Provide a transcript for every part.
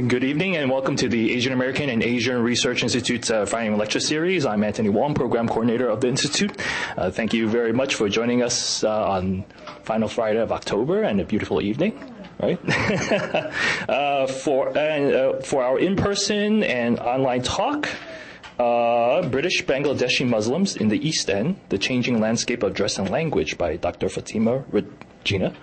Good evening and welcome to the Asian American and Asian Research Institute's Friday Lecture Series. I'm Anthony Wong, Program Coordinator of the Institute. Thank you very much for joining us on final Friday of October and a beautiful evening. Right? For our in-person and online talk, British Bangladeshi Muslims in the East End, The Changing Landscape of Dress and Language by Dr. Fatima Regina.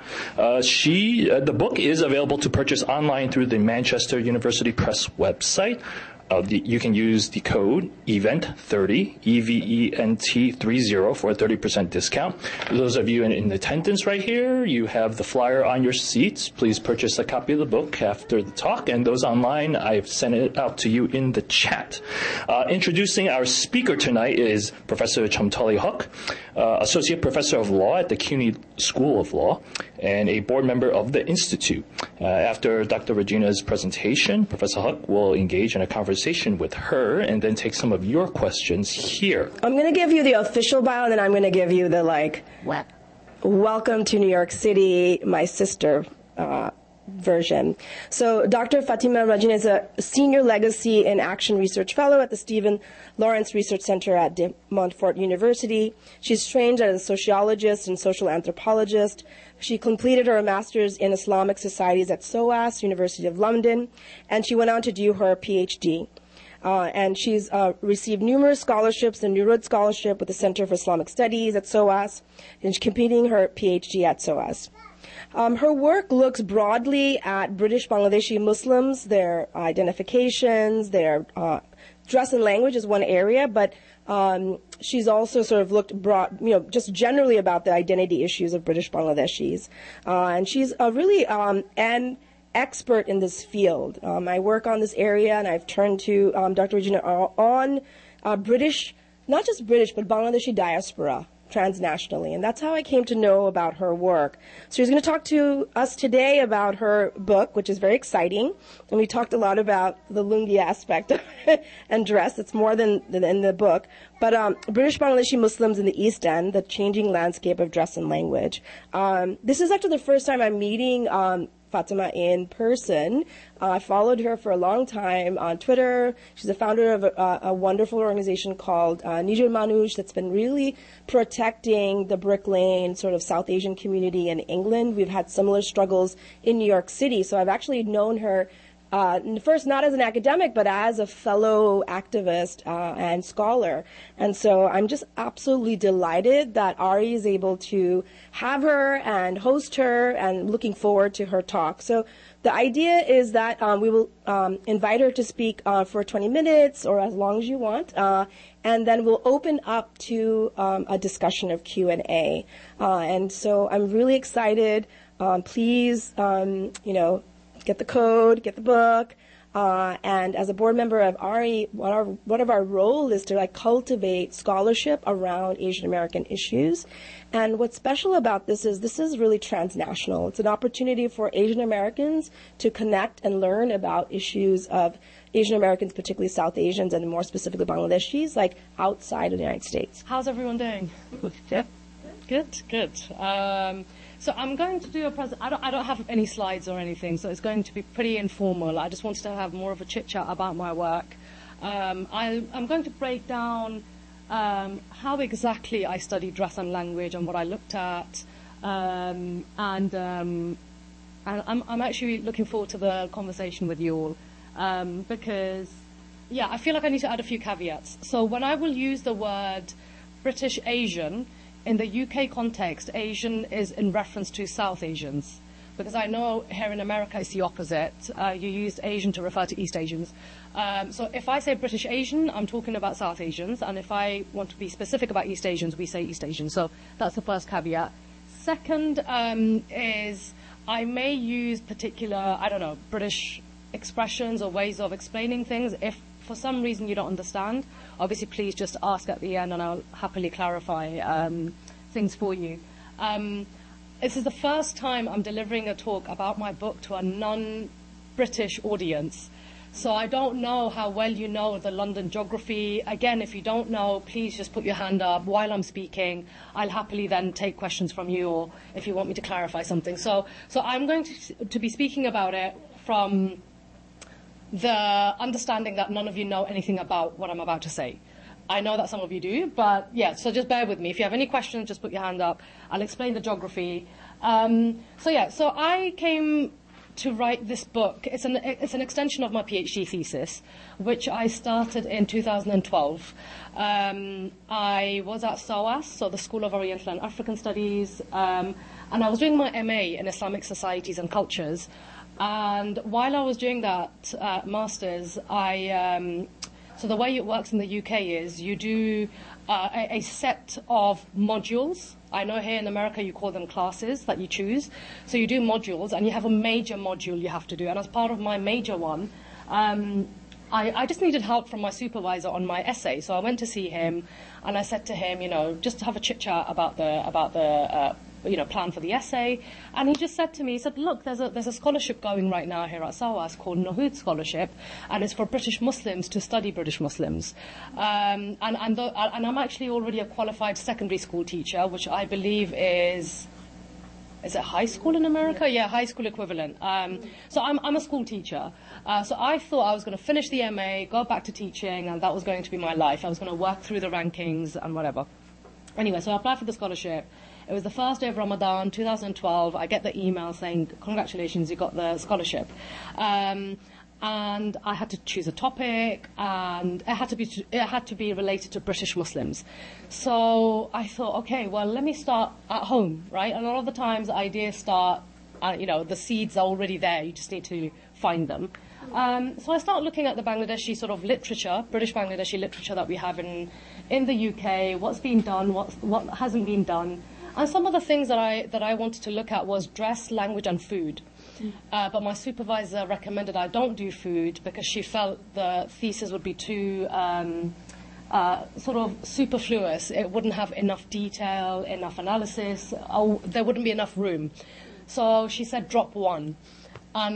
The book is available to purchase online through the Manchester University Press website. You can use the code EVENT30, EVENT30 for a 30% discount. For those of you in attendance right here, you have the flyer on your seats. Please purchase a copy of the book after the talk, and those online, I've sent it out to you in the chat. Introducing our speaker tonight is Professor Chomtali Huq, Associate Professor of Law at the CUNY School of Law, and a board member of the Institute. After Dr. Regina's presentation, Professor Huq will engage in a conversation with her and then take some of your questions here. I'm going to give you the official bio, and then I'm going to give you the, welcome to New York City, my sister version. So Dr. Fatima Regina is a Senior Legacy and Action Research Fellow at the Stephen Lawrence Research Center at De Montfort University. She's trained as a sociologist and social anthropologist. She completed her master's in Islamic Societies at SOAS, University of London, and she went on to do her PhD. And she's received numerous scholarships, the Nurud Scholarship with the Center for Islamic Studies at SOAS, and she's completing her PhD at SOAS. Her work looks broadly at British Bangladeshi Muslims, their identifications, their dress and language is one area, but she's also sort of looked broad, just generally about the identity issues of British Bangladeshis. And she's really an expert in this field. I work on this area, and I've turned to Dr. Regina on British, not just British, but Bangladeshi diaspora transnationally, and that's how I came to know about her work. So she's going to talk to us today about her book, which is very exciting, and we talked a lot about the lungi aspect of it and dress. It's more than in the book, but British Bangladeshi Muslims in the East End, The Changing Landscape of Dress and Language. This is actually the first time I'm meeting Fatima in person. I followed her for a long time on Twitter. She's the founder of a wonderful organization called Nijur Manush that's been really protecting the Brick Lane sort of South Asian community in England. We've had similar struggles in New York City, so I've actually known her first not as an academic, but as a fellow activist and scholar. And so I'm just absolutely delighted that Ari is able to have her and host her, and looking forward to her talk. So the idea is that we will invite her to speak for 20 minutes or as long as you want, and then we'll open up to a discussion of Q&A. And so I'm really excited. Please, get the code, get the book, and as a board member of ARI, one of our role is to cultivate scholarship around Asian American issues. And what's special about this is really transnational. It's an opportunity for Asian Americans to connect and learn about issues of Asian Americans, particularly South Asians, and more specifically Bangladeshis, outside of the United States. How's everyone doing? Yeah. Good. So I'm going to do a I don't have any slides or anything, so it's going to be pretty informal. I just wanted to have more of a chit-chat about my work. I'm going to break down how exactly I studied dress and language and what I looked at. And I'm actually looking forward to the conversation with you all. Because, I feel like I need to add a few caveats. So when I will use the word British Asian, in the UK context, Asian is in reference to South Asians, because I know here in America it's the opposite. You use Asian to refer to East Asians. So if I say British Asian, I'm talking about South Asians, and if I want to be specific about East Asians, we say East Asians. So that's the first caveat. Second is I may use particular, British expressions or ways of explaining things. If for some reason you don't understand, obviously please just ask at the end and I'll happily clarify things for you. This is the first time I'm delivering a talk about my book to a non-British audience. So I don't know how well you know the London geography. Again, if you don't know, please just put your hand up while I'm speaking. I'll happily then take questions from you, or if you want me to clarify something. So I'm going to be speaking about it from the understanding that none of you know anything about what I'm about to say. I know that some of you do, but yeah, so just bear with me. If you have any questions, just put your hand up. I'll explain the geography. So I came to write this book. It's an extension of my PhD thesis, which I started in 2012. I was at SOAS, so the School of Oriental and African Studies, and I was doing my MA in Islamic Societies and Cultures. And while I was doing that master's, so the way it works in the UK is you do a set of modules. I know here in America you call them classes that you choose. So you do modules, and you have a major module you have to do. And as part of my major one, I just needed help from my supervisor on my essay. So I went to see him, and I said to him, just to have a chit-chat about the plan for the essay. And he just said to me, he said, look, there's a scholarship going right now here at SOAS called Nuhud Scholarship, and it's for British Muslims to study British Muslims. And I'm actually already a qualified secondary school teacher, which I believe is it high school in America? Yeah, high school equivalent. So I'm a school teacher. So I thought I was going to finish the MA, go back to teaching, and that was going to be my life. I was going to work through the rankings and whatever. Anyway, so I applied for the scholarship. It was the first day of Ramadan, 2012. I get the email saying, congratulations, you got the scholarship. And I had to choose a topic, and it had to be related to British Muslims. So I thought, okay, well, let me start at home, right? And a lot of the times ideas start, the seeds are already there. You just need to find them. So I started looking at the Bangladeshi sort of literature, British Bangladeshi literature that we have in the UK, what's been done, what hasn't been done. And some of the things that I wanted to look at was dress, language, and food. But my supervisor recommended I don't do food because she felt the thesis would be too sort of superfluous. It wouldn't have enough detail, enough analysis. There wouldn't be enough room. So she said drop one. And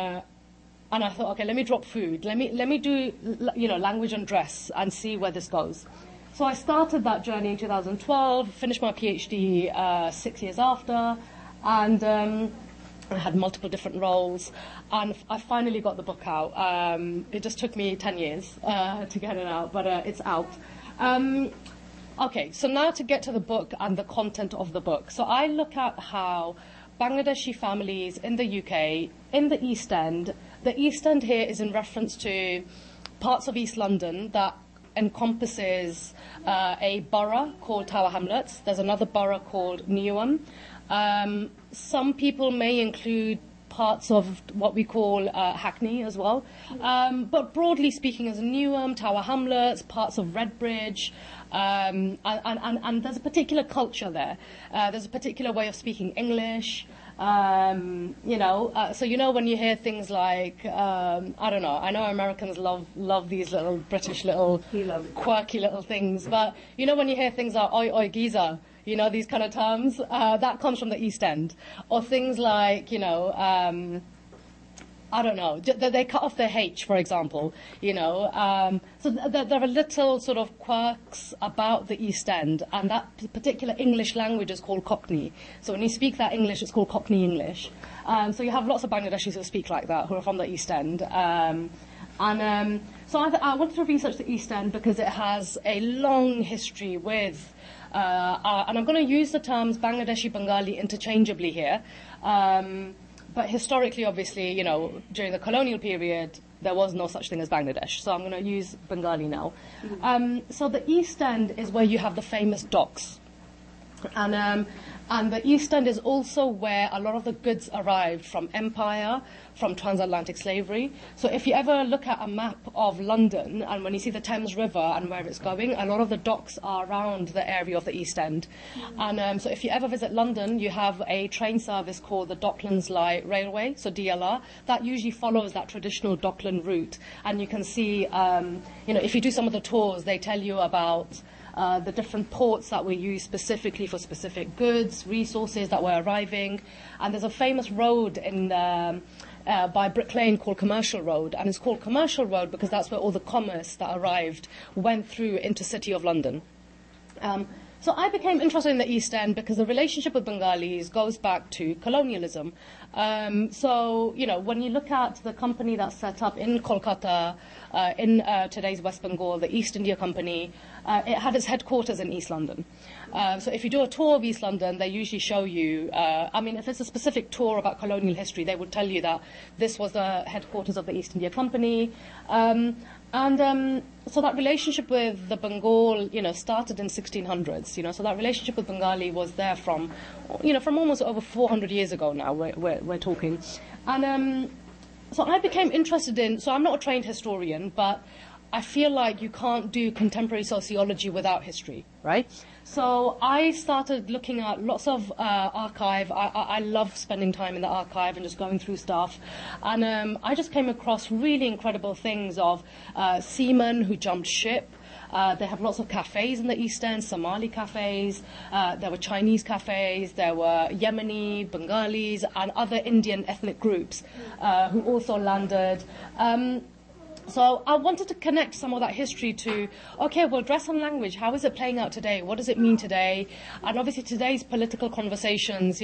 I thought, okay, let me drop food. Let me do language and dress and see where this goes. So I started that journey in 2012, finished my PhD 6 years after, and I had multiple different roles, and I finally got the book out. It just took me 10 years to get it out, but it's out. Okay, so now to get to the book and the content of the book. So I look at how Bangladeshi families in the UK, in the East End, the East End here is in reference to parts of East London that encompasses a borough called Tower Hamlets. There's another borough called Newham. Some people may include parts of what we call Hackney as well. But broadly speaking, as Newham, Tower Hamlets, parts of Redbridge, and there's a particular culture there. There's a particular way of speaking English. So when you hear things like, I don't know, I know Americans love these little British little quirky little things, but when you hear things like oi oi geezer, these kind of terms, that comes from the East End. Or things like, I don't know, they cut off their H, for example, So there are little sort of quirks about the East End, and that particular English language is called Cockney. So when you speak that English, it's called Cockney English. So you have lots of Bangladeshis who speak like that, who are from the East End. So I wanted to research the East End because it has a long history with, and I'm going to use the terms Bangladeshi, Bengali interchangeably here. But historically, obviously, during the colonial period, there was no such thing as Bangladesh. So I'm going to use Bengali now. So the East End is where you have the famous docks. And the East End is also where a lot of the goods arrived from empire, from transatlantic slavery. So if you ever look at a map of London, and when you see the Thames River and where it's going, a lot of the docks are around the area of the East End. And so if you ever visit London, you have a train service called the Docklands Light Railway, so DLR, that usually follows that traditional Dockland route. And you can see, if you do some of the tours, they tell you about the different ports that were used specifically for specific goods, resources that were arriving. And there's a famous road in by Brick Lane called Commercial Road, and it's called Commercial Road because that's where all the commerce that arrived went through into City of London. So I became interested in the East End because the relationship with Bengalis goes back to colonialism. So, when you look at the company that's set up in Kolkata, in today's West Bengal, the East India Company, it had its headquarters in East London. So if you do a tour of East London, they usually show you, if it's a specific tour about colonial history, they would tell you that this was the headquarters of the East India Company. So that relationship with the Bengal, started in 1600s. So that relationship with Bengali was there from almost over 400 years ago now. We're talking, and so I became interested in. So I'm not a trained historian, but I feel like you can't do contemporary sociology without history, right? So I started looking at lots of archive. I love spending time in the archive and just going through stuff. And I just came across really incredible things of seamen who jumped ship. They have lots of cafes in the East End, Somali cafes. There were Chinese cafes. There were Yemeni, Bengalis, and other Indian ethnic groups who also landed. So I wanted to connect some of that history to, dress and language, how is it playing out today? What does it mean today? And obviously today's political conversations,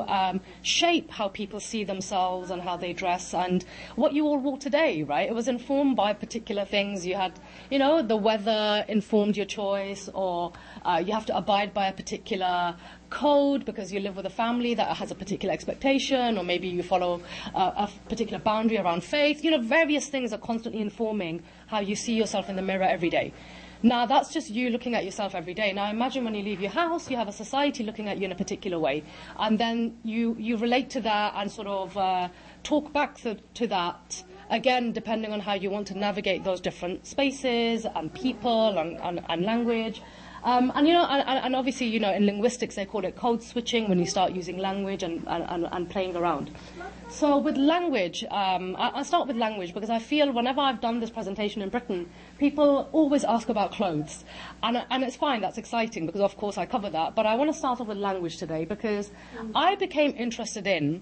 shape how people see themselves and how they dress and what you all wore today, right? It was informed by particular things. You had, the weather informed your choice, or you have to abide by a particular code because you live with a family that has a particular expectation, or maybe you follow a particular boundary around faith. Various things are constantly informing how you see yourself in the mirror every day. Now, that's just you looking at yourself every day. Now, imagine when you leave your house, you have a society looking at you in a particular way, and then you relate to that and sort of talk back to that, again, depending on how you want to navigate those different spaces and people and language. And obviously, in linguistics, they call it code switching when you start using language and playing around. So with language, I'll start with language because I feel whenever I've done this presentation in Britain, people always ask about clothes. And it's fine, that's exciting because, of course, I cover that. But I want to start off with language today because I became interested in,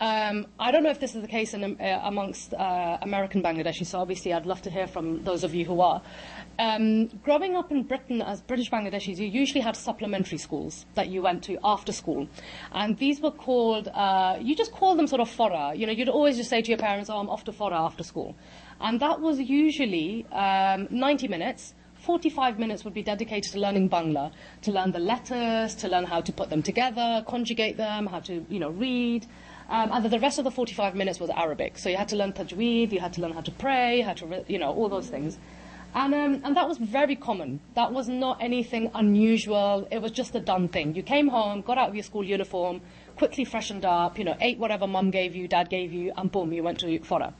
I don't know if this is the case amongst American Bangladeshis, so obviously I'd love to hear from those of you who are. Growing up in Britain as British Bangladeshis, you usually had supplementary schools that you went to after school. And these were called, you just call them sort of fora. You'd always just say to your parents, I'm off to fora after school. And that was usually 90 minutes. 45 minutes would be dedicated to learning Bangla, to learn the letters, to learn how to put them together, conjugate them, how to, read. And the rest of the 45 minutes was Arabic. So you had to learn tajweed, you had to learn how to pray, how to, all those things. And that was very common. That was not anything unusual. It was just a done thing. You came home, got out of your school uniform, quickly freshened up, ate whatever mum gave you, dad gave you, and boom, you went to fora.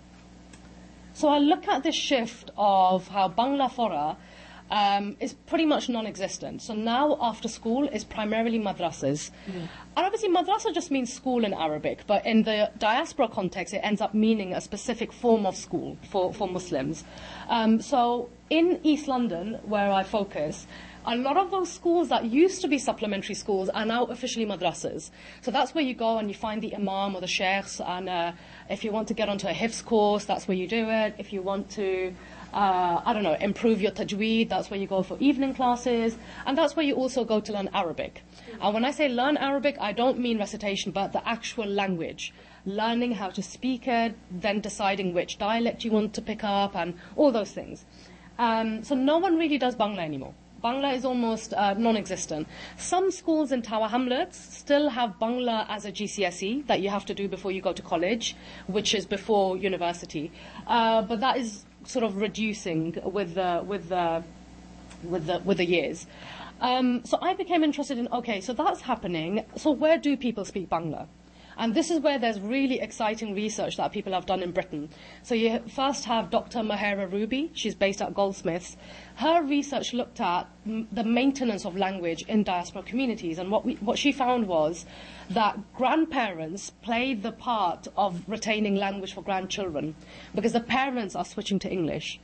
So I look at this shift of how Bangla fora is pretty much non-existent. So now after school is primarily madrasas. And obviously madrasa just means school in Arabic, but in the diaspora context it ends up meaning a specific form of school for Muslims. So in East London, where I focus, a lot of those schools that used to be supplementary schools are now officially madrasas. So that's where you go and you find the imam or the sheikhs, and if you want to get onto a hifz course, that's where you do it. If you want to improve your tajweed, that's where you go for evening classes, and that's where you also go to learn Arabic. And when I say learn Arabic, I don't mean recitation, but the actual language. Learning how to speak it, then deciding which dialect you want to pick up, and all those things. So no one really does Bangla anymore. Bangla is almost non-existent. Some schools in Tower Hamlets still have Bangla as a GCSE that you have to do before you go to college, which is before university. But that is sort of reducing with the years. So I became interested in, so that's happening. So where do people speak Bangla? And this is where there's really exciting research that people have done in Britain. So you first have Dr. Mahera Ruby. She's based at Goldsmiths. Her research looked at the maintenance of language in diaspora communities. And what she found was that grandparents played the part of retaining language for grandchildren because the parents are switching to English.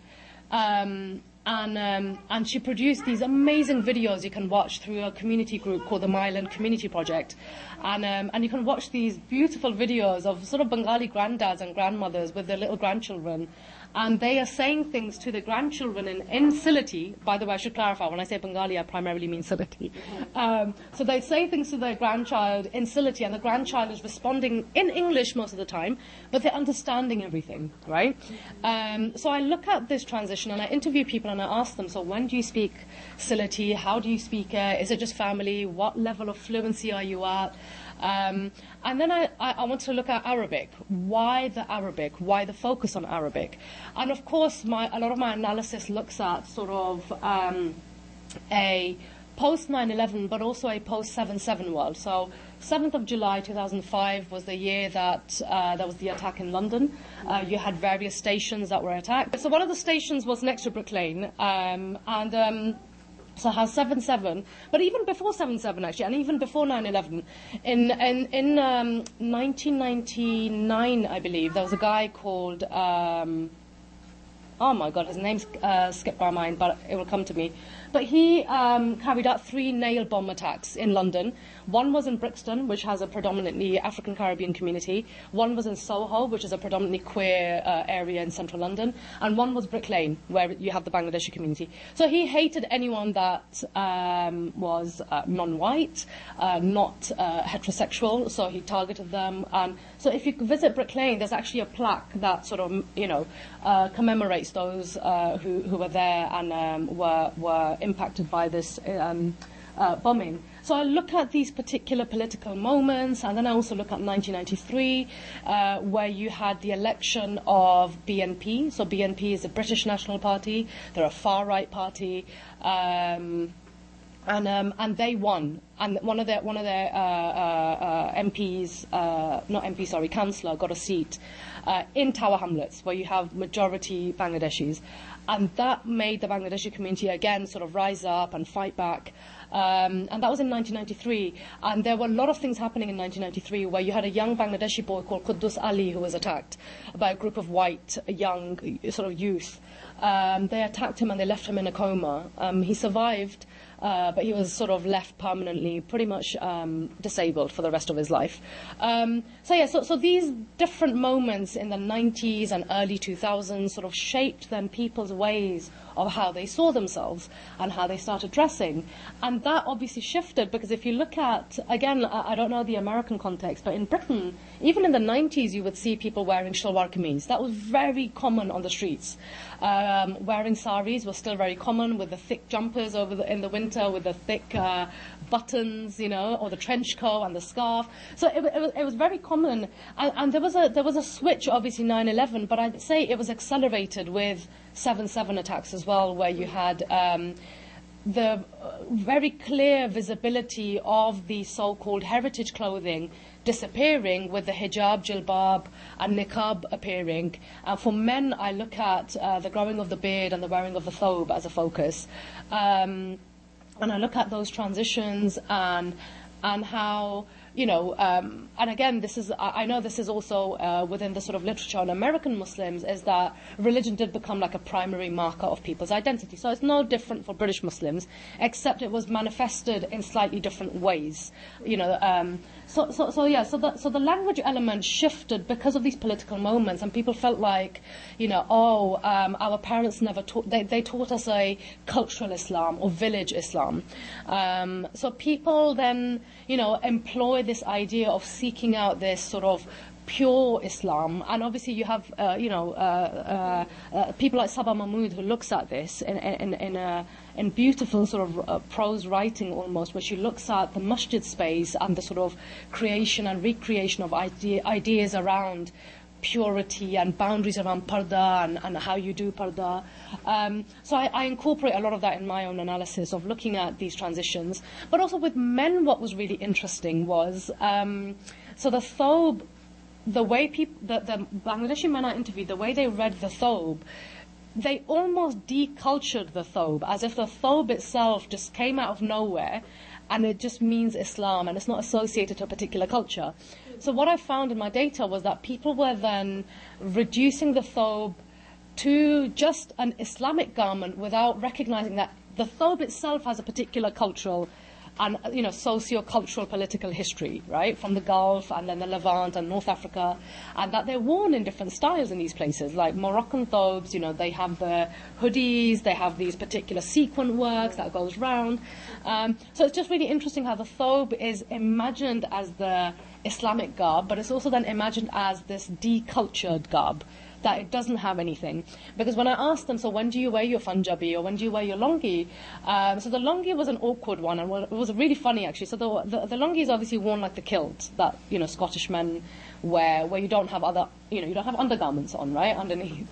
And she produced these amazing videos you can watch through a community group called the Myland Community Project. And you can watch these beautiful videos of sort of Bengali granddads and grandmothers with their little grandchildren. and they are saying things to the grandchildren in Sylheti. By the way, I should clarify, when I say Bengali, I primarily mean Sylheti. So they say things to their grandchild in Sylheti, and the grandchild is responding in English most of the time, but they're understanding everything, right? So I look at this transition, and I interview people, and I ask them, so when do you speak Sylheti? How do you speak it? Is it just family? What level of fluency are you at? And then I want to look at Arabic. Why the Arabic? Why the focus on Arabic? And of course, a lot of my analysis looks at sort of a post 9/11, but also a post 7/7 world. So 7th of July 2005 was the year that there was the attack in London. You had various stations that were attacked. So one of the stations was next to Brick Lane, so how 7/7, but even before 7/7 actually, and even before 9/11, in 1999, I believe, there was a guy called, oh my God, his name's skipped my mind, but it will come to me. But he carried out 3 nail bomb attacks in London. One was in Brixton, which has a predominantly African Caribbean community. One was in Soho, which is a predominantly queer area in central London. And one was Brick Lane, where you have the Bangladeshi community. So he hated anyone that was non-white, not heterosexual, so he targeted them. So if you visit Brick Lane, there's actually a plaque that sort of, commemorates those who were there and were impacted by this bombing. So I look at these particular political moments, and then I also look at 1993, where you had the election of BNP. So BNP is the British National Party. They're a far-right party. And they won. And one of their MPs, councillor, got a seat in Tower Hamlets, where you have majority Bangladeshis. And that made the Bangladeshi community again sort of rise up and fight back. And that was in 1993. And there were a lot of things happening in 1993 where you had a young Bangladeshi boy called Quddus Ali who was attacked by a group of white young sort of youth. They attacked him and they left him in a coma. He survived, but he was sort of left permanently, pretty much disabled for the rest of his life. So these different moments in the 90s and early 2000s sort of shaped then people's ways of how they saw themselves and how they started dressing. And that obviously shifted, because if you look at, again, I don't know the American context, but in Britain, even in the 90s, you would see people wearing shalwar kameez. That was very common on the streets. Wearing saris was still very common, with the thick jumpers in the winter, with the thick buttons, or the trench coat and the scarf. So it was very common. And there was a switch, obviously, 9/11, but I'd say it was accelerated with 7/7 attacks as well, where you had the very clear visibility of the so-called heritage clothing disappearing, with the hijab, jilbab and niqab appearing. For men, I look at the growing of the beard and the wearing of the thobe as a focus. And I look at those transitions and how, and again, I know this is also within the sort of literature on American Muslims, is that religion did become like a primary marker of people's identity. So it's no different for British Muslims, except it was manifested in slightly different ways. So the language element shifted because of these political moments, and people felt like, our parents never taught, they taught us a cultural Islam or village Islam. So people then, employ this idea of seeking out this sort of pure Islam, and obviously you have people like Sabah Mahmood, who looks at this in beautiful sort of prose writing almost, where she looks at the masjid space and the sort of creation and recreation of ideas around purity and boundaries around parda and how you do parda. So I incorporate a lot of that in my own analysis of looking at these transitions. But also with men, what was really interesting was, so the thobe, the way the Bangladeshi men I interviewed, the way they read the thobe, they almost decultured the thobe, as if the thobe itself just came out of nowhere and it just means Islam and it's not associated to a particular culture. So what I found in my data was that people were then reducing the thobe to just an Islamic garment without recognizing that the thobe itself has a particular cultural and socio-cultural political history, right, from the Gulf and then the Levant and North Africa, and that they're worn in different styles in these places. Like Moroccan thobes, they have the hoodies, they have these particular sequin works that goes round. So it's just really interesting how the thobe is imagined as the Islamic garb, but it's also then imagined as this decultured garb, that it doesn't have anything. Because when I asked them, so when do you wear your Punjabi or when do you wear your longi? So the longi was an awkward one, and it was really funny actually. So the longi is obviously worn like the kilt that Scottish men wear, where you don't have you don't have undergarments on, right, underneath,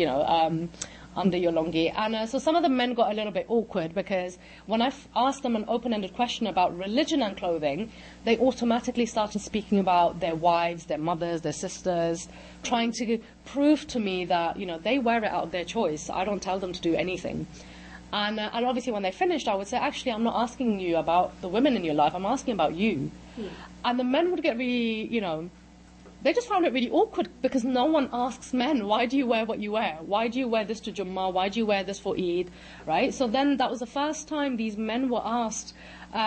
under your longi. And so some of the men got a little bit awkward, because when I asked them an open-ended question about religion and clothing, they automatically started speaking about their wives, their mothers, their sisters, trying to prove to me that, they wear it out of their choice. I don't tell them to do anything. And obviously when they finished, I would say, actually, I'm not asking you about the women in your life, I'm asking about you. And the men would get really, they just found it really awkward, because no one asks men, why do you wear what you wear? Why do you wear this to Jummah? Why do you wear this for Eid? Right? So then that was the first time these men were asked,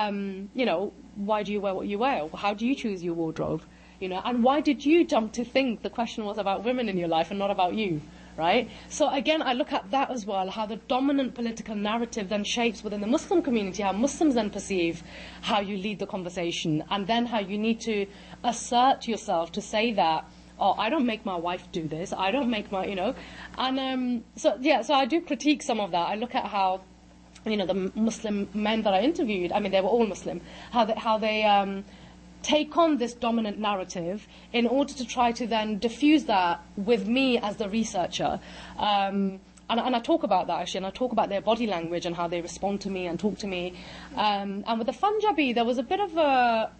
why do you wear what you wear? How do you choose your wardrobe? And why did you jump to think the question was about women in your life and not about you? Right? So again, I look at that as well, how the dominant political narrative then shapes within the Muslim community, how Muslims then perceive how you lead the conversation, and then how you need to assert yourself to say that, I don't make my wife do this, I don't make my, and so I do critique some of that. I look at how, the Muslim men that I interviewed, I mean, they were all Muslim, how they take on this dominant narrative in order to try to then diffuse that with me as the researcher. And I talk about that actually, and I talk about their body language and how they respond to me and talk to me. And with the Punjabi, there was a bit of a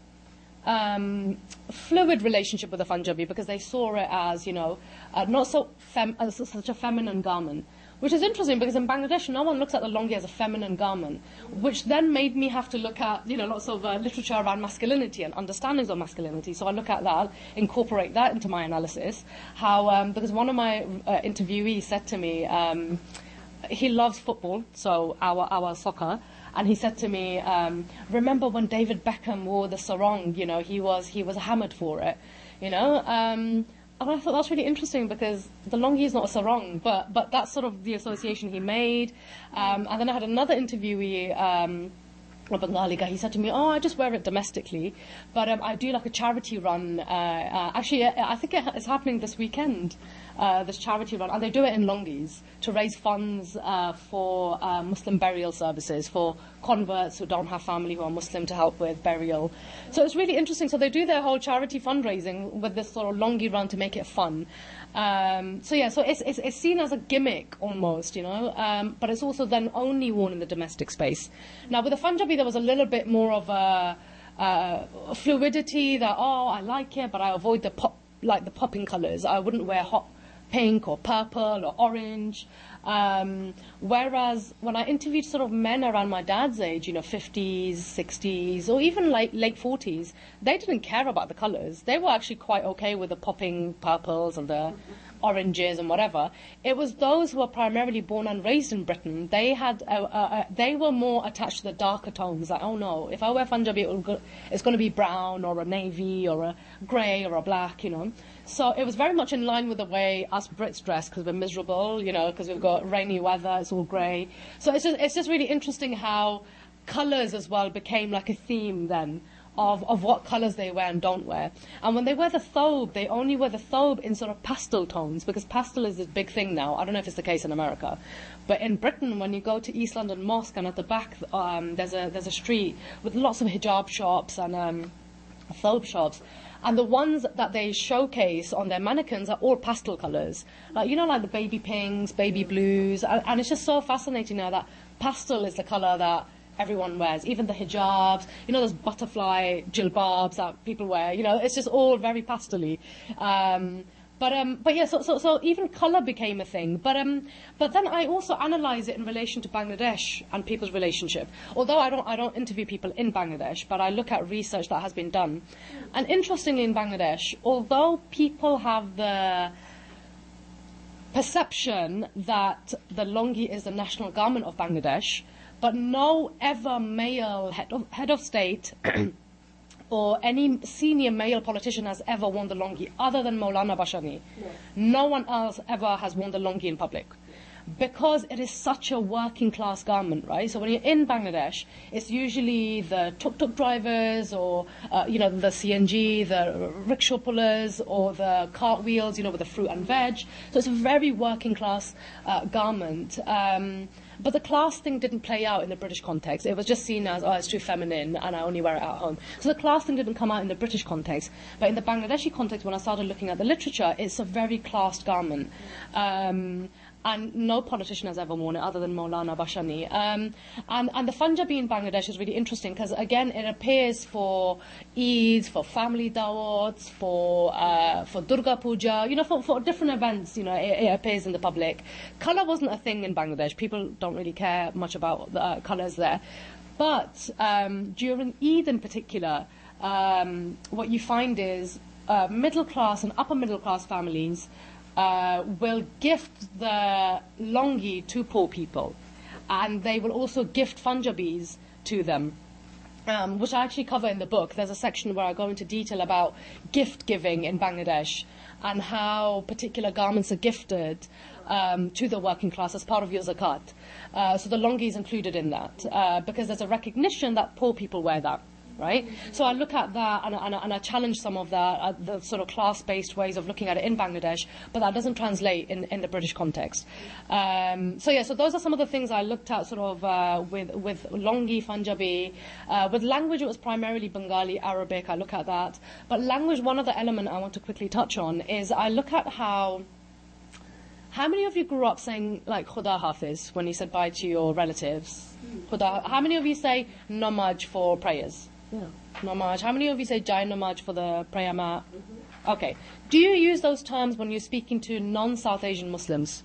fluid relationship with the Punjabi, because they saw it as, not as such a feminine garment. Which is interesting, because in Bangladesh, no one looks at the longi as a feminine garment, which then made me have to look at, lots of literature around masculinity and understandings of masculinity. So I look at that, incorporate that into my analysis. Because one of my interviewees said to me, he loves football, so our soccer, and he said to me, remember when David Beckham wore the sarong? He was hammered for it, And I thought that's really interesting, because the longi is not a sarong, but that's sort of the association he made. And then I had another interviewee, a Bengali guy. He said to me, I just wear it domestically, but I do like a charity run. Actually, I think it's happening this weekend, this charity run, and they do it in longis to raise funds for Muslim burial services, for converts who don't have family who are Muslim, to help with burial. So it's really interesting. So they do their whole charity fundraising with this sort of longi run to make it fun. So it's seen as a gimmick almost, but it's also then only worn in the domestic space. Now with the Punjabi, there was a little bit more of a fluidity that, I like it, but I avoid the popping colours. I wouldn't wear hot pink or purple or orange. Whereas when I interviewed sort of men around my dad's age, 50s, 60s, or even late 40s, they didn't care about the colours. They were actually quite okay with the popping purples and the oranges and whatever. It was those who were primarily born and raised in Britain. They had, they were more attached to the darker tones. Like, no, if I wear Punjabi, it's going to be brown or a navy or a grey or a black, So it was very much in line with the way us Brits dress, because we're miserable, because we've got rainy weather, it's all grey. So it's just really interesting how colours as well became like a theme then of what colours they wear and don't wear. And when they wear the thobe, they only wear the thobe in sort of pastel tones, because pastel is this big thing now. I don't know if it's the case in America. But in Britain, when you go to East London Mosque, and at the back there's a street with lots of hijab shops and thobe shops. And the ones that they showcase on their mannequins are all pastel colours. Like the baby pinks, baby blues. And it's just so fascinating now that pastel is the colour that everyone wears. Even the hijabs, those butterfly jilbabs that people wear. It's just all very pastel-y. But yeah, so even colour became a thing. But then I also analyse it in relation to Bangladesh and people's relationship. Although I don't interview people in Bangladesh, but I look at research that has been done. And interestingly, in Bangladesh, although people have the perception that the longi is the national garment of Bangladesh, but no ever male head of state or any senior male politician has ever worn the longi other than Maulana Bashani. No one else ever has worn the longi in public. Because it is such a working class garment, right? So when you're in Bangladesh, it's usually the tuk-tuk drivers or, the CNG, the rickshaw pullers or the cartwheels, with the fruit and veg. So it's a very working class garment. But the class thing didn't play out in the British context. It was just seen as, it's too feminine and I only wear it at home. So the class thing didn't come out in the British context. But in the Bangladeshi context, when I started looking at the literature, it's a very classed garment. And no politician has ever worn it other than Maulana Bashani. And the Punjabi in Bangladesh is really interesting because, again, it appears for Eid, for family dawats, for Durga Puja, for different events, it appears in the public. Colour wasn't a thing in Bangladesh. People don't really care much about the colours there. But during Eid in particular, what you find is middle class and upper middle class families will gift the longi to poor people, and they will also gift Punjabis to them, which I actually cover in the book. There's a section where I go into detail about gift giving in Bangladesh and how particular garments are gifted to the working class as part of your zakat. So the longi is included in that because there's a recognition that poor people wear that. Right? So I look at that and I challenge some of that, the sort of class-based ways of looking at it in Bangladesh, but that doesn't translate in the British context. So those are some of the things I looked at sort of with longi, Punjabi. With language, it was primarily Bengali, Arabic, I look at that. But language, one other element I want to quickly touch on is I look at how many of you grew up saying, like, Khuda Hafiz, when you said bye to your relatives? How many of you say namaj for prayers? Yeah. Namaj. How many of you say Jai Namaj for the prayer mat? Mm-hmm. Okay. Do you use those terms when you're speaking to non-South Asian Muslims?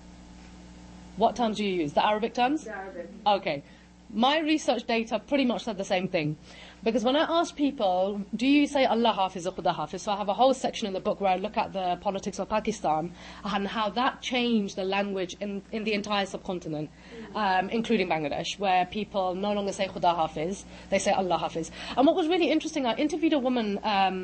What terms do you use? The Arabic terms? The Arabic. Okay. My research data pretty much said the same thing. Because when I asked people, do you say Allah Hafiz or Khuda Hafiz? So I have a whole section in the book where I look at the politics of Pakistan and how that changed the language in the entire subcontinent, including Bangladesh, where people no longer say Khuda Hafiz, they say Allah Hafiz. And what was really interesting, I interviewed a woman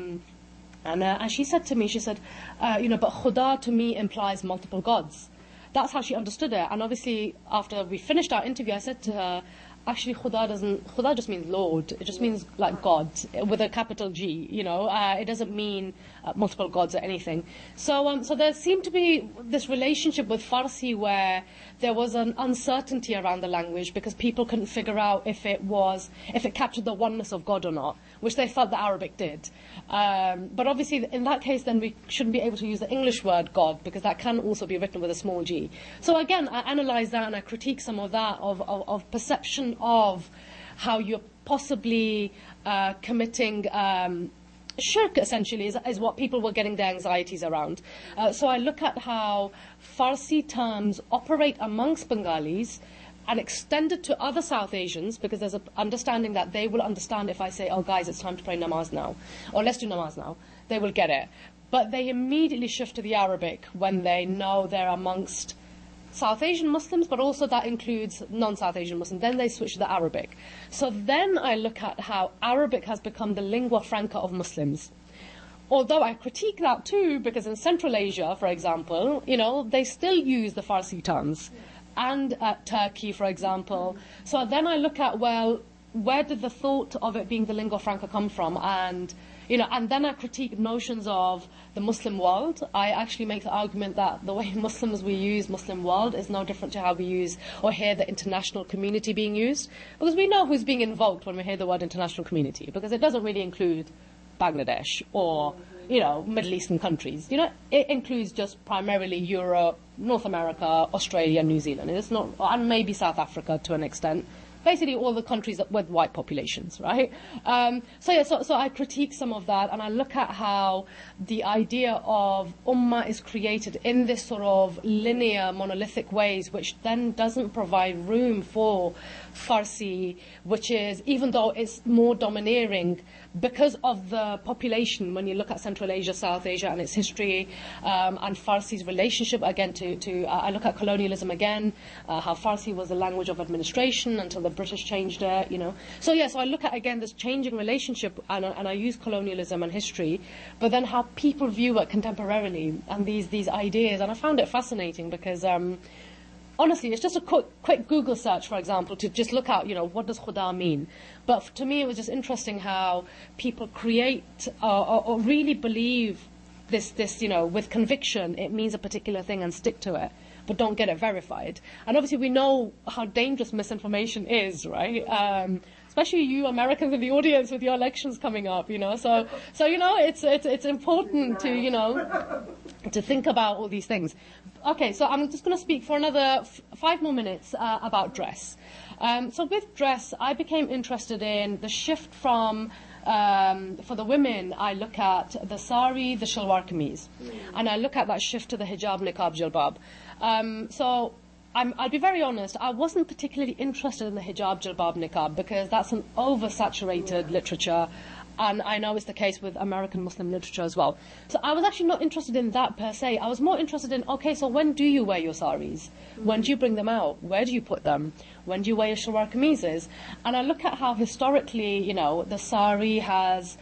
and she said to me, but Khuda to me implies multiple gods. That's how she understood it. And obviously, after we finished our interview, I said to her, actually, Khuda just means Lord. It just means like God with a capital G. It doesn't mean multiple gods or anything. So there seemed to be this relationship with Farsi where there was an uncertainty around the language because people couldn't figure out if it captured the oneness of God or not, which they felt the Arabic did. But obviously, in that case, then we shouldn't be able to use the English word God because that can also be written with a small g. So again, I analyse that and I critique some of that of perception of how you're possibly committing shirk, essentially, is what people were getting their anxieties around. So I look at how Farsi terms operate amongst Bengalis and extend it to other South Asians, because there's an understanding that they will understand if I say, oh guys, it's time to pray namaz now, or let's do namaz now. They will get it. But they immediately shift to the Arabic when they know they're amongst South Asian Muslims, but also that includes non-South Asian Muslims. Then they switch to the Arabic. So then I look at how Arabic has become the lingua franca of Muslims. Although I critique that too, because in Central Asia, for example, they still use the Farsi terms. And Turkey, for example. So then I look at, well, where did the thought of it being the lingua franca come from? And then I critique notions of the Muslim world. I actually make the argument that the way Muslims we use Muslim world is no different to how we use or hear the international community being used. Because we know who's being invoked when we hear the word international community, because it doesn't really include Bangladesh or, Middle Eastern countries. It includes just primarily Europe, North America, Australia, New Zealand. It's not, and maybe South Africa to an extent. Basically all the countries with white populations, right? So I critique some of that, and I look at how the idea of ummah is created in this sort of linear, monolithic ways, which then doesn't provide room for Farsi, which is, even though it's more domineering, because of the population, when you look at Central Asia, South Asia and its history, and Farsi's relationship again I look at colonialism again, how Farsi was the language of administration until the British changed it, So I look at again this changing relationship, and I use colonialism and history, but then how people view it contemporarily and these ideas, and I found it fascinating because honestly, it's just a quick Google search, for example, to just look out, what does Khuda mean? But to me, it was just interesting how people create or really believe this, with conviction, it means a particular thing and stick to it, but don't get it verified. And obviously, we know how dangerous misinformation is, right? Especially you Americans in the audience with your elections coming up, So it's important to think about all these things. Okay, so I'm just going to speak for another 5 more minutes about dress. So with dress, I became interested in the shift from, for the women, I look at the sari, the shalwar kameez, and I look at that shift to the hijab, niqab, jilbab. I'll be very honest, I wasn't particularly interested in the hijab, jilbab, niqab because that's an oversaturated literature, and I know it's the case with American Muslim literature as well. So I was actually not interested in that per se. I was more interested in, okay, so when do you wear your saris? When do you bring them out? Where do you put them? When do you wear your shalwar kameezes? And I look at how historically, the sari has...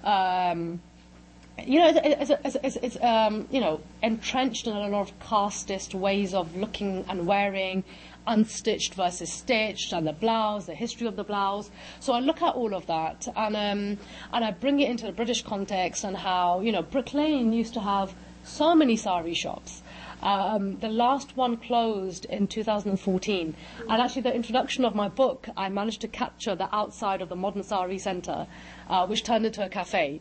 it's entrenched in a lot of casteist ways of looking and wearing, unstitched versus stitched, and the blouse, the history of the blouse. So I look at all of that, and I bring it into the British context, and how, Brick Lane used to have so many sari shops. The last one closed in 2014, and actually the introduction of my book, I managed to capture the outside of the Modern Sari Centre, which turned into a cafe.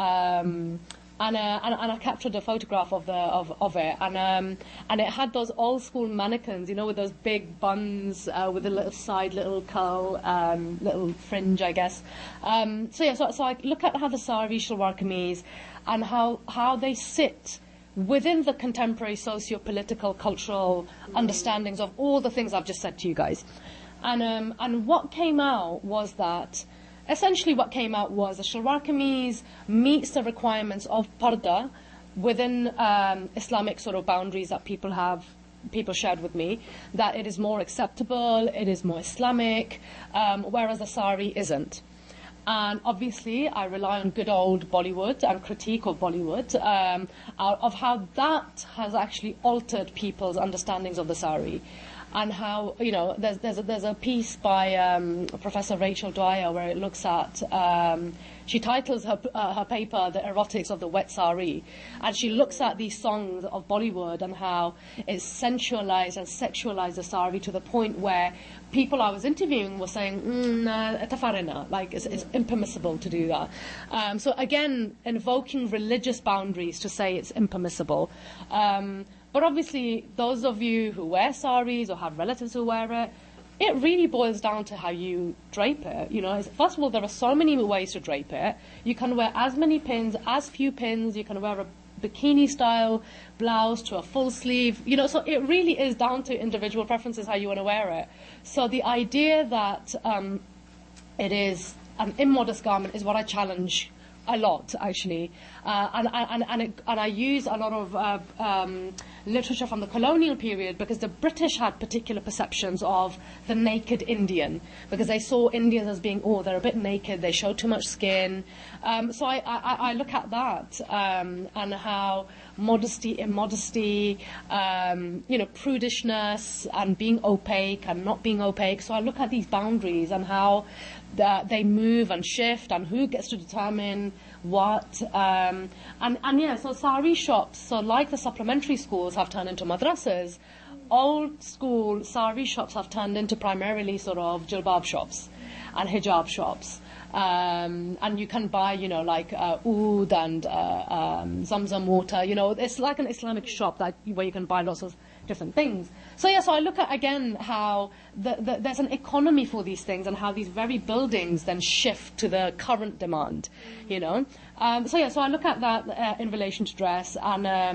And I captured a photograph of it, and it had those old school mannequins, with those big buns, with a little curl, little fringe, I guess. So I look at how the sari, shalwar kameez, and how they sit within the contemporary socio-political, cultural understandings of all the things I've just said to you guys. And what came out was that, essentially what came out was the shalwar kameez meets the requirements of parda within Islamic sort of boundaries that people shared with me, that it is more acceptable, it is more Islamic, whereas the sari isn't. And obviously, I rely on good old Bollywood and critique of Bollywood, of how that has actually altered people's understandings of the sari. And how, there's a piece by Professor Rachel Dwyer where it looks at, she titles her paper The Erotics of the Wet Sari, and she looks at these songs of Bollywood and how it's sensualized and sexualized the sari to the point where people I was interviewing were saying, like it's impermissible to do that. So again, invoking religious boundaries to say it's impermissible. But obviously, those of you who wear saris or have relatives who wear it, it really boils down to how you drape it. First of all, there are so many ways to drape it. You can wear as many pins, as few pins. You can wear a bikini-style blouse to a full sleeve. So it really is down to individual preferences how you want to wear it. So the idea that it is an immodest garment is what I challenge a lot, actually, and I use a lot of literature from the colonial period because the British had particular perceptions of the naked Indian, because they saw Indians as being, they're a bit naked, they show too much skin. So I look at that and how modesty, immodesty, prudishness, and being opaque and not being opaque. So I look at these boundaries and how they move and shift, and who gets to determine what. So sari shops, so like the supplementary schools have turned into madrasas, old school sari shops have turned into primarily sort of jilbab shops and hijab shops. And you can buy, oud and zamzam water. It's like an Islamic shop where you can buy lots of different things. So I look at, again, how there's an economy for these things and how these very buildings then shift to the current demand, So I look at that in relation to dress, so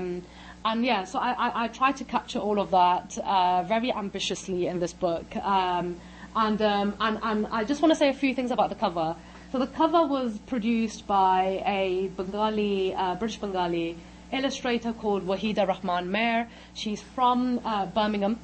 I try to capture all of that very ambitiously in this book. And I just want to say a few things about the cover. So the cover was produced by a Bengali, British Bengali illustrator called Wahida Rahman Mehr. She's from Birmingham.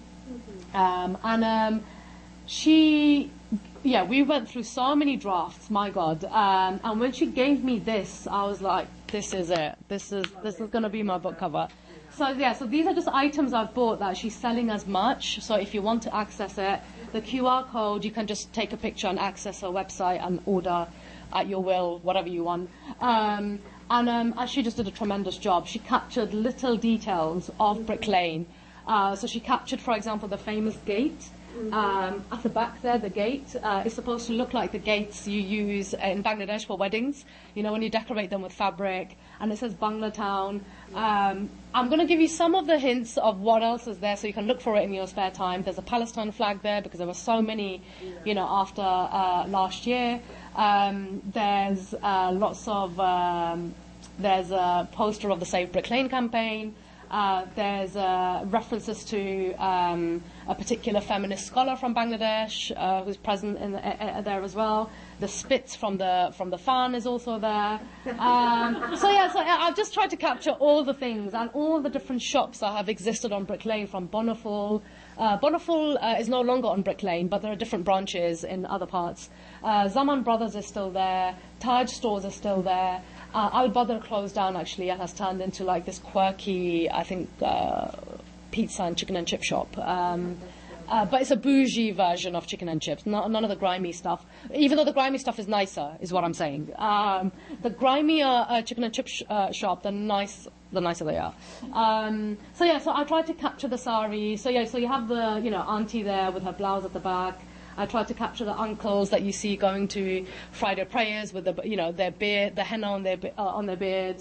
We went through so many drafts, my God. And when she gave me this, I was like, this is it. This is going to be my book cover. So these are just items I've bought that she's selling as much. So if you want to access it, the QR code, you can just take a picture and access her website and order at your will, whatever you want. And she just did a tremendous job. She captured little details of Brick Lane. So she captured, for example, the famous gate. At the back there, the gate is supposed to look like the gates you use in Bangladesh for weddings. You know, when you decorate them with fabric, and it says Bangla Town. I'm going to give you some of the hints of what else is there, so you can look for it in your spare time. There's a Palestine flag there because there were so many, after last year. There's lots of. There's a poster of the Save Brick Lane campaign. There's references to a particular feminist scholar from Bangladesh who's present there as well. The spits from the fan is also there. So I've just tried to capture all the things and all the different shops that have existed on Brick Lane from Bonneful. Bonneful is no longer on Brick Lane, but there are different branches in other parts. Zaman Brothers is still there. Taj stores are still there. Al Badr closed down actually and has turned into like this quirky, I think, pizza and chicken and chip shop. But it's a bougie version of chicken and chips, none of the grimy stuff. Even though the grimy stuff is nicer, is what I'm saying. The grimier chicken and chip shop, the nicer they are. So I tried to capture the sari. So you have the auntie there with her blouse at the back. I tried to capture the uncles that you see going to Friday prayers with their beard, the henna on their beards.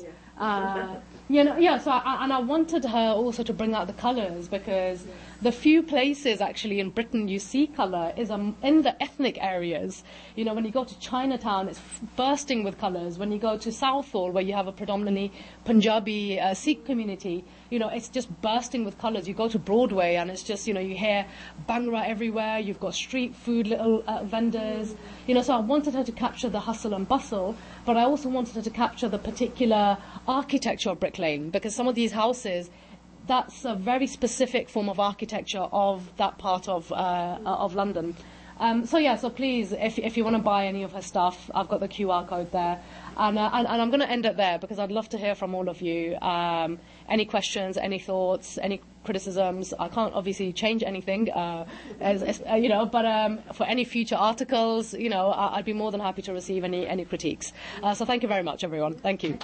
So I wanted her also to bring out the colours, because the few places actually in Britain you see colour is in the ethnic areas. When you go to Chinatown, it's bursting with colours. When you go to Southall, where you have a predominantly Punjabi Sikh community, it's just bursting with colours. You go to Broadway and it's just, you hear Bhangra everywhere. You've got street food, little vendors. So I wanted her to capture the hustle and bustle, but I also wanted her to capture the particular architecture of Brick Lane, because some of these houses, that's a very specific form of architecture of that part of London. So please, if you want to buy any of her stuff, I've got the QR code there. And I'm going to end it there, because I'd love to hear from all of you. Any questions, any thoughts, any criticisms. I can't obviously change anything, but for any future articles, I'd be more than happy to receive any critiques. So thank you very much, everyone. Thank you.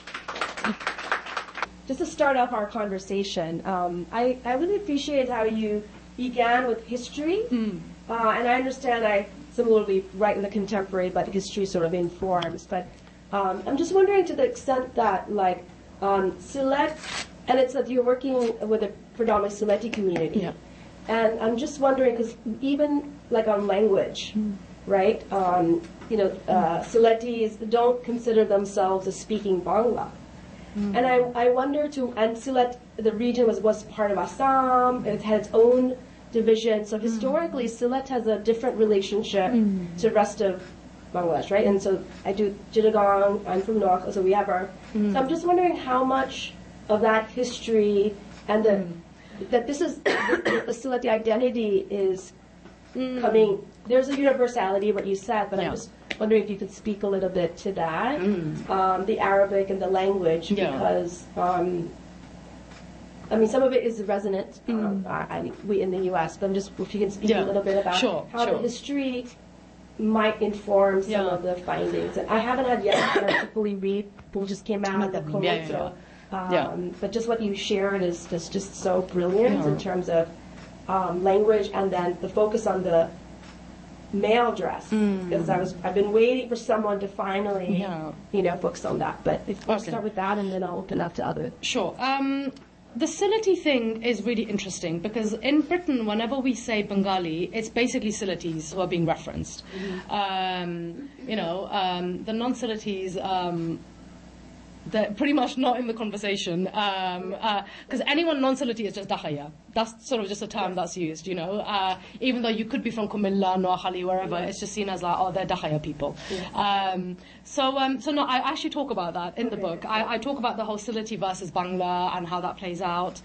Just to start off our conversation, I really appreciate how you began with history. And I understand I similarly write in the contemporary, but history sort of informs. But I'm just wondering, to the extent that, Sylhet, and it's that you're working with a predominantly Sylheti community. Yeah. And I'm just wondering, because even on language, right? Sylhetis don't consider themselves as speaking Bangla. And I wonder and Sylhet, the region was part of Assam. It had its own division. So historically, Sylhet has a different relationship to the rest of Bangladesh, right? And so I do Chittagong, I'm from North, so we have our. So I'm just wondering how much of that history and that this is the Sylheti identity is coming. There's a universality, what you said, but I'm just wondering if you could speak a little bit to that, the Arabic and the language, because some of it is resonant. We in the U.S., but if you can speak a little bit about how the history might inform some of the findings. And I haven't had yet to fully read. It just came out at the Code. But just what you shared is just so brilliant in terms of language, and then the focus on the male dress, because I've been waiting for someone to finally focus on that. But if we'll start with that, and then I'll open up to others. Sure. The Sylheti thing is really interesting, because in Britain, whenever we say Bengali, it's basically Sylhetis who are being referenced. The non-Sylhetis, They're pretty much not in the conversation, because anyone non-Sylheti is just Dakhaya. That's sort of just a term that's used, you know. Even though you could be from Kumilla, Noakhali, wherever, it's just seen as like, oh, they're Dakhaya people. Yeah. So no, I actually talk about that in the book. I talk about the whole Sylheti versus Bangla and how that plays out.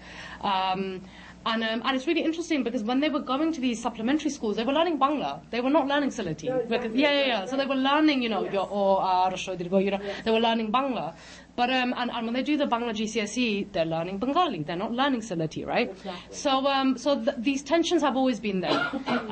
And it's really interesting because when they were going to these supplementary schools, they were learning Bangla. They were not learning Sylheti. No, exactly. So they were learning, you know, they were learning Bangla. But and when they do the Bangla GCSE, they're learning Bengali. They're not learning Sylheti, right? Exactly. So these tensions have always been there.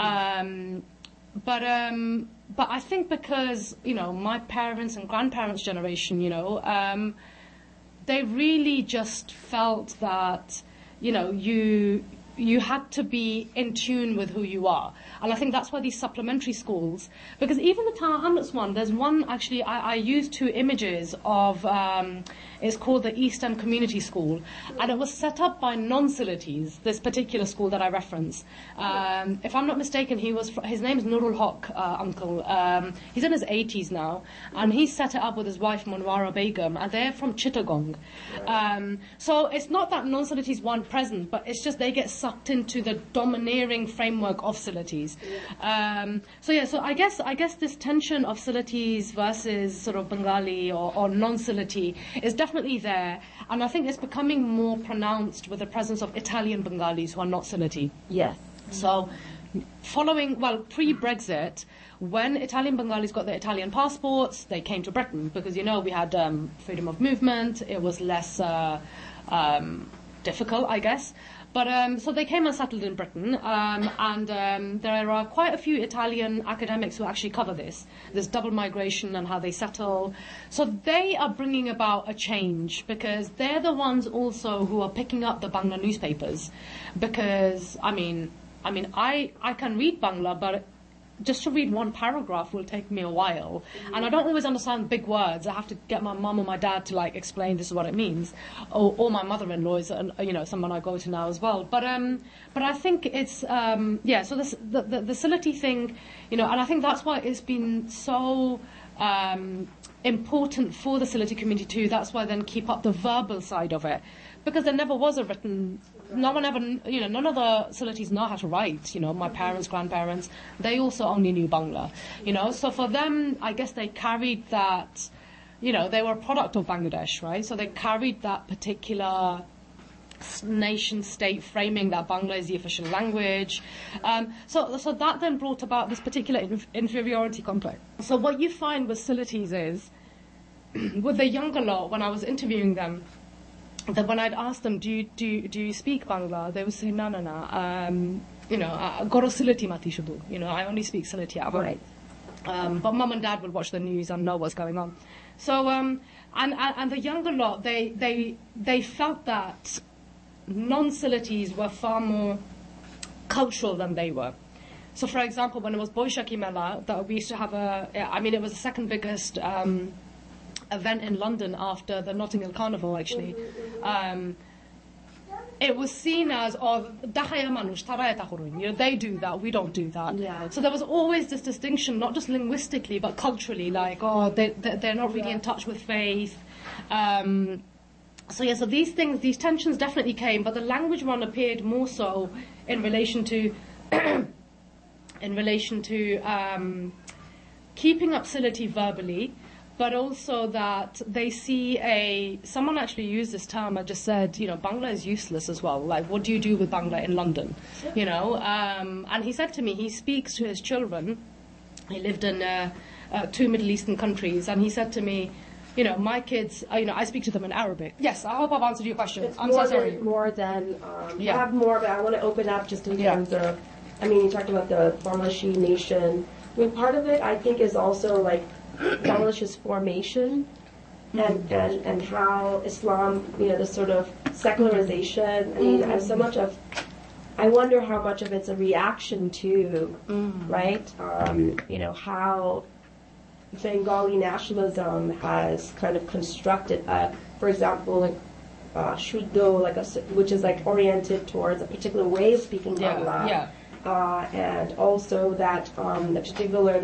But I think because, you know, my parents and grandparents' generation, you know, they really just felt that, you know, you had to be in tune with who you are. And I think that's why these supplementary schools, because even the Tower Hamlets one, there's one actually, I used 2 images of, it's called the East End Community School, and it was set up by non-Sylhetis, this particular school that I reference. If I'm not mistaken, his name is Nurul Haq, uncle. He's in his 80s now, and he set it up with his wife Monwara Begum, and they're from Chittagong. So it's not that non-Sylhetis weren't present, but it's just they get sucked into the domineering framework of Sylhetis. So I guess this tension of Sylhetis versus sort of Bengali or non-Sylheti is definitely there, and I think it's becoming more pronounced with the presence of Italian Bengalis who are not Sylheti. Yes. So pre-Brexit, when Italian Bengalis got their Italian passports, they came to Britain because, you know, we had freedom of movement. It was less difficult, I guess. But so they came and settled in Britain, and there are quite a few Italian academics who actually cover this double migration and how they settle. So they are bringing about a change because they're the ones also who are picking up the Bangla newspapers. Because I can read Bangla, but just to read one paragraph will take me a while, and I don't always understand big words. I have to get my mum or my dad to like explain this is what it means, or my mother-in-law is, you know, someone I go to now as well. But I think it's So the Sylheti thing, you know, and I think that's why it's been so important for the Sylheti community too. That's why then keep up the verbal side of it, because there never was a written. No one ever, you know, none of the Sylhetis know how to write. You know, my parents, grandparents, they also only knew Bangla. You know, so for them, I guess they carried that. You know, they were a product of Bangladesh, right? So they carried that particular nation-state framing that Bangla is the official language. So that then brought about this particular inferiority complex. So what you find with Sylhetis is, with the younger lot, when I was interviewing them, that when I'd ask them, do you speak Bangla? They would say, no. You know, Goro Sylheti mati shudu. You know, I only speak Sylheti. Right. But mum and dad would watch the news and know what's going on. So, and the younger lot, they felt that non-Sylhetis were far more cultural than they were. So, for example, when it was Boishaki Mela, that we used to have it was the second biggest event in London after the Notting Hill Carnival, actually. It was seen as, Dakhaya Manush, Taraya Takhurun. You know, they do that, we don't do that. Yeah. So there was always this distinction, not just linguistically, but culturally, like, they're not really in touch with faith. So these tensions definitely came, but the language one appeared more so in relation to keeping up Sylheti verbally, but also that they see someone actually used this term, I just said, you know, Bangla is useless as well. Like, what do you do with Bangla in London? You know, and he said to me, he speaks to his children. He lived in 2 Middle Eastern countries, and he said to me, you know, my kids, you know, I speak to them in Arabic. Yes, I hope I've answered your question. I'm so sorry. I have more, but I want to open up just in terms of, I mean, you talked about the Bangladeshi nation. I mean, part of it, I think, is also like Bangladesh's formation and how Islam, you know, the sort of secularization. I mean, I wonder how much of it's a reaction to, right? You know, how Bengali nationalism has kind of constructed, for example, like Shuddho, which is like oriented towards a particular way of speaking Bangla. And also that the particular, like,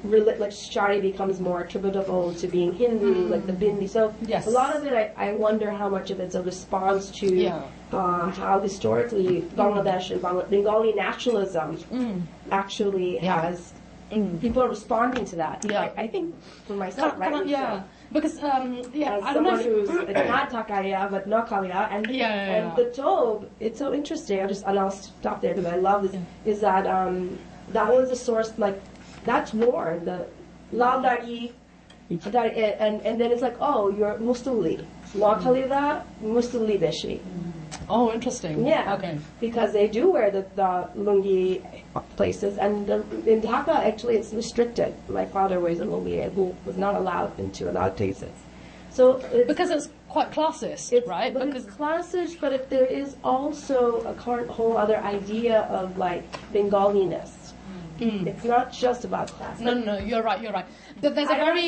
like Shari becomes more attributable to being Hindu, like the Bindi. So Yes. a lot of it, I wonder how much of it's a response to how historically Bangladesh and Bengali nationalism actually has. People are responding to that. Yeah. I think for myself, right? Yeah. Because, As I don't know someone who's not Takaya but not Kalia, and the Tob, it's so interesting. I'll stop there because I love this. Is that that was a source, like that's war, the Lavdari, and then it's like, oh, you're Mustuli, Wakalida Mustuli Beshi. Oh, interesting. Yeah. Okay. Because they do wear the lungi places, and in Dhaka actually it's restricted. My father wears a lungi, who was not allowed into a lot of places. So because it's quite classist, right? But because it's classist, but if there is also a whole other idea of like Bengaliness. It's not just about class. No, you're right. There's a very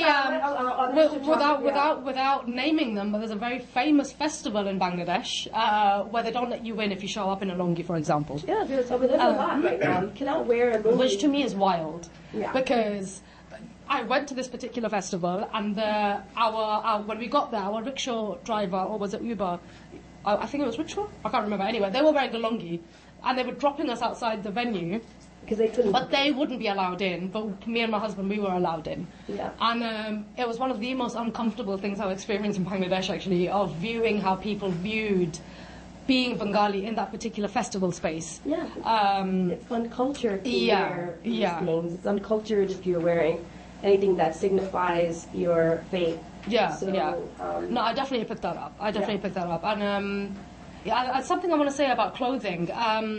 without naming them, but there's a very famous festival in Bangladesh where they don't let you in if you show up in a lungi, for example. Yeah, there's a lot right now. You cannot wear a lungi. Which to me is wild. Yeah. Because I went to this particular festival, and our when we got there, our rickshaw driver, or was it Uber? I think it was rickshaw. I can't remember. Anyway, they were wearing the lungi, and they were dropping us outside the venue. Because they couldn't. But they wouldn't be allowed in. But me and my husband, we were allowed in. Yeah. And it was one of the most uncomfortable things I've experienced in Bangladesh, actually, of viewing how people viewed being Bengali in that particular festival space. Yeah. It's uncultured to wear these names. It's uncultured if you're wearing anything that signifies your faith. Yeah. So, no, I definitely picked that up. And something I want to say about clothing.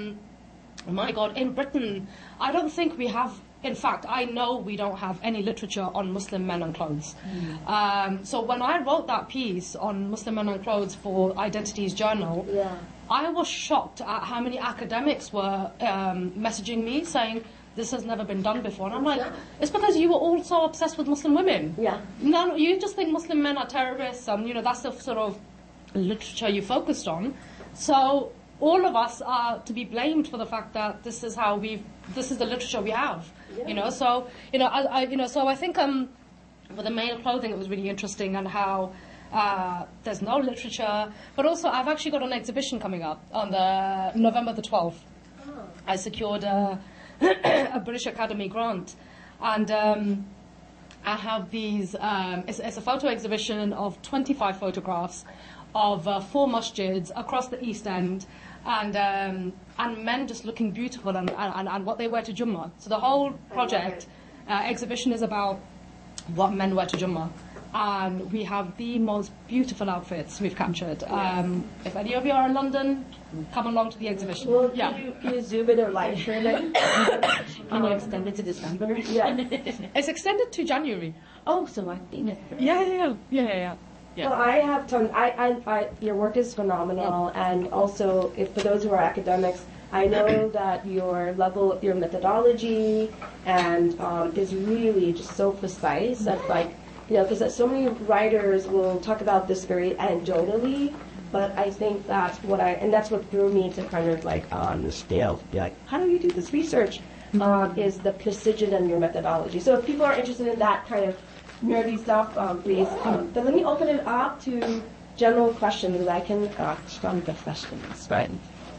My God, in Britain, I don't think we have. In fact, I know we don't have any literature on Muslim men and clothes. So when I wrote that piece on Muslim men and clothes for Identities Journal, I was shocked at how many academics were messaging me saying, this has never been done before. And I'm like, it's because you were all so obsessed with Muslim women. Yeah. No, you just think Muslim men are terrorists, and that's the sort of literature you focused on. So all of us are to be blamed for the fact that this is the literature we have. So I think for the male clothing it was really interesting, and how there's no literature, but also I've actually got an exhibition coming up on the November the 12th. I secured a British Academy grant, and I have these. It's a photo exhibition of 25 photographs of 4 masjids across the East End, and men just looking beautiful, and what they wear to Jummah. So the whole project exhibition is about what men wear to Jummah, and we have the most beautiful outfits we've captured. If any of you are in London, come along to the exhibition. Well, can you zoom in or live stream it? Can you extend it to December? Yeah. It's extended to January. Oh, so I think it's... Yeah. Well, I have tons. Your work is phenomenal, and also, for those who are academics, I know that your methodology, and is really just so precise. That because so many writers will talk about this very anecdotally, but I think that's what drew me to kind of on the scale, be like, how do you do this research? Is the precision in your methodology. So if people are interested in that kind of nerdy stuff, please. But let me open it up to general questions that I can strong the questions, right?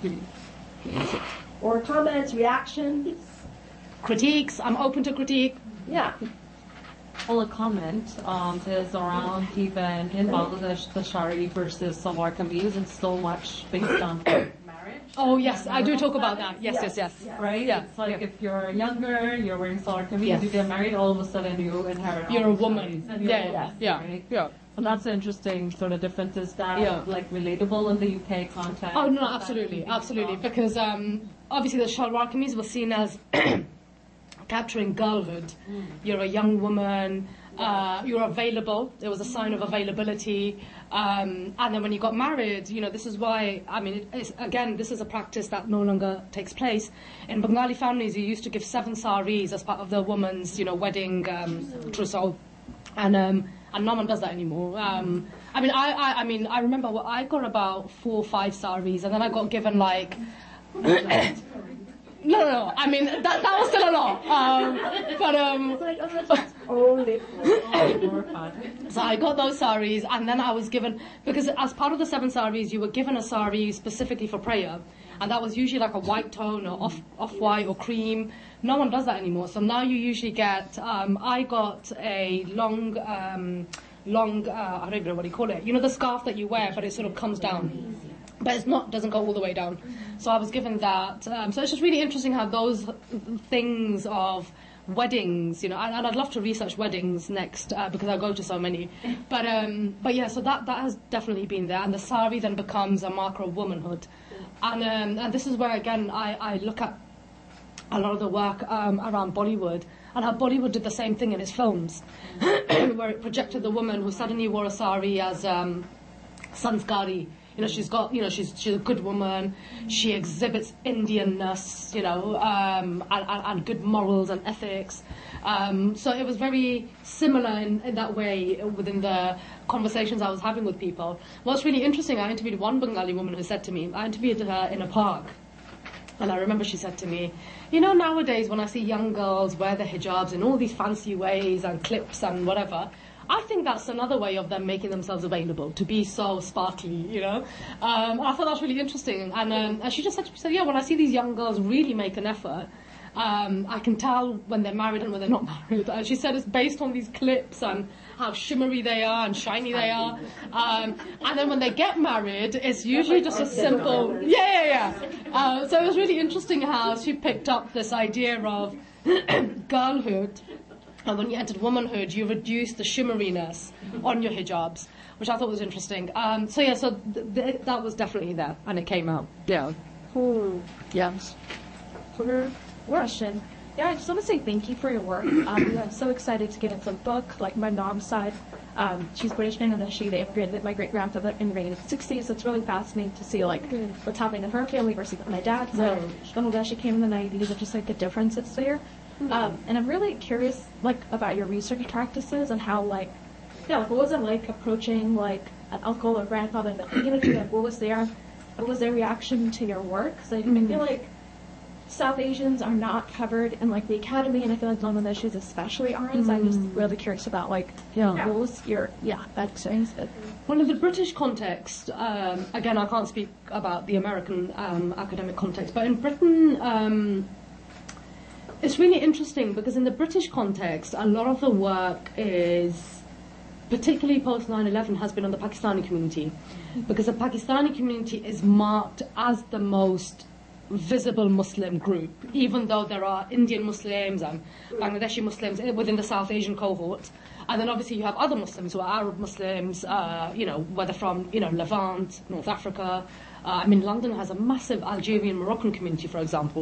Or comments, reactions, critiques. I'm open to critique. Yeah. Well, a comment is around even in Bangladesh, the Shari versus Salwar Kameez, and so much based on marriage. Oh yes, I do talk about that. Yes. Right? Yeah. It's like if you're younger, you're wearing Salwar Kameez, you get married, all of a sudden you inherit. You're a woman. Yeah. So that's an interesting sort of difference. Is that relatable in the UK context? Oh no, absolutely, because obviously the Shalwar Kameez was seen as capturing girlhood. You're a young woman, you're available. There was a sign of availability. And then when you got married, this is why, this is a practice that no longer takes place. In Bengali families, you used to give 7 saris as part of the woman's, wedding trousseau. And no one does that anymore. I remember I got about 4 or 5 saris, and then I got given No. I mean, that was still a lot. So I got those saris, and then I was given, because as part of the 7 saris, you were given a sari specifically for prayer, and that was usually like a white tone or off-white or cream. No one does that anymore. So now you usually get, I got a long, I don't even know what you call it. You know the scarf that you wear, but it sort of comes down. But doesn't go all the way down. So I was given that. So it's just really interesting how those things of weddings, and I'd love to research weddings next because I go to so many. But yeah, so that has definitely been there. And the sari then becomes a marker of womanhood. And this is where, again, I look at a lot of the work around Bollywood, and how Bollywood did the same thing in its films, where it projected the woman who suddenly wore a sari as sanskari. She's got, she's a good woman. She exhibits Indianness, and good morals and ethics. So it was very similar in that way within the conversations I was having with people. What's really interesting, I interviewed one Bengali woman who said to me, I interviewed her in a park, and I remember she said to me, nowadays when I see young girls wear their hijabs in all these fancy ways and clips and whatever, I think that's another way of them making themselves available, to be so sparkly, I thought that was really interesting. And she just said to me, yeah, when I see these young girls really make an effort, I can tell when they're married and when they're not married. And she said it's based on these clips and how shimmery they are and shiny they are. And then when they get married, it's usually just a simple... Yeah. So it was really interesting how she picked up this idea of girlhood. And when you entered womanhood, you reduced the shimmeriness on your hijabs, which I thought was interesting. So that was definitely there, and it came out. Yeah. Yeah. Question. Yeah, I just want to say thank you for your work. I'm so excited to get into the book. Like my mom's side, she's British Bangladeshi. They immigrated. My great grandfather immigrated in the 60s. So it's really fascinating to see like what's happening in her family versus my dad's. Bangladeshi came in the 90s, and just like the differences there. And I'm really curious, like, about your research practices and how, like, what was it like approaching, like, an uncle or grandfather in the community? Like, what was their reaction to your work? Because I feel like South Asians are not covered in, like, the academy, and I feel like Bangladeshis especially aren't. So I'm just really curious about, like, what was your, experience? Well, in the British context, again, I can't speak about the American academic context, but in Britain... it's really interesting because in the British context, a lot of the work is, particularly post 9/11, has been on the Pakistani community, because the Pakistani community is marked as the most visible Muslim group, even though there are Indian Muslims and Bangladeshi Muslims within the South Asian cohort. And then obviously you have other Muslims who are Arab Muslims, whether from, Levant, North Africa. London has a massive Algerian Moroccan community, for example,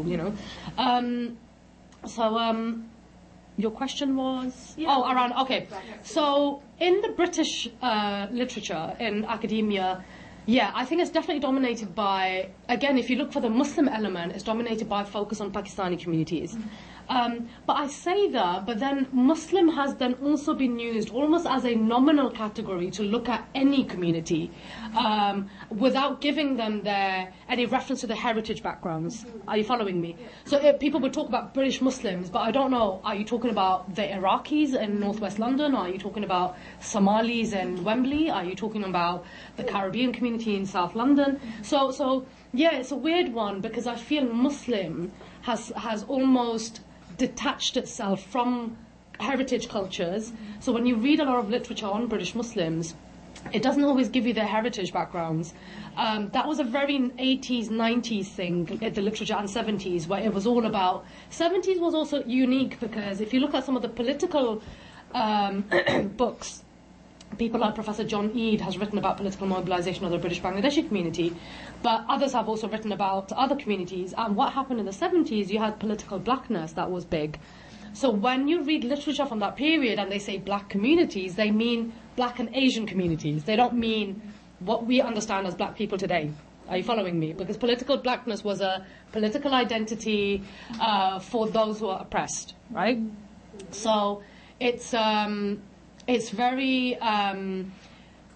your question was... okay. So, in the British literature, in academia, I think it's definitely dominated by... Again, if you look for the Muslim element, it's dominated by focus on Pakistani communities. But I say that, but then Muslim has then also been used almost as a nominal category to look at any community without giving them any reference to their heritage backgrounds. Are you following me? So people would talk about British Muslims, but I don't know, are you talking about the Iraqis in northwest London? Or are you talking about Somalis in Wembley? Are you talking about the Caribbean community in South London? So it's a weird one because I feel Muslim has almost detached itself from heritage cultures. So when you read a lot of literature on British Muslims, it doesn't always give you their heritage backgrounds. That was a very 80s, 90s thing in the literature, and 70s, where it was all about... 70s was also unique because if you look at some of the political books, people like Professor John Eade has written about political mobilization of the British Bangladeshi community, but others have also written about other communities. And what happened in the 70s, you had political blackness that was big. So when you read literature from that period and they say black communities, they mean black and Asian communities. They don't mean what we understand as black people today. Are you following me? Because political blackness was a political identity for those who are oppressed, right? So it's very...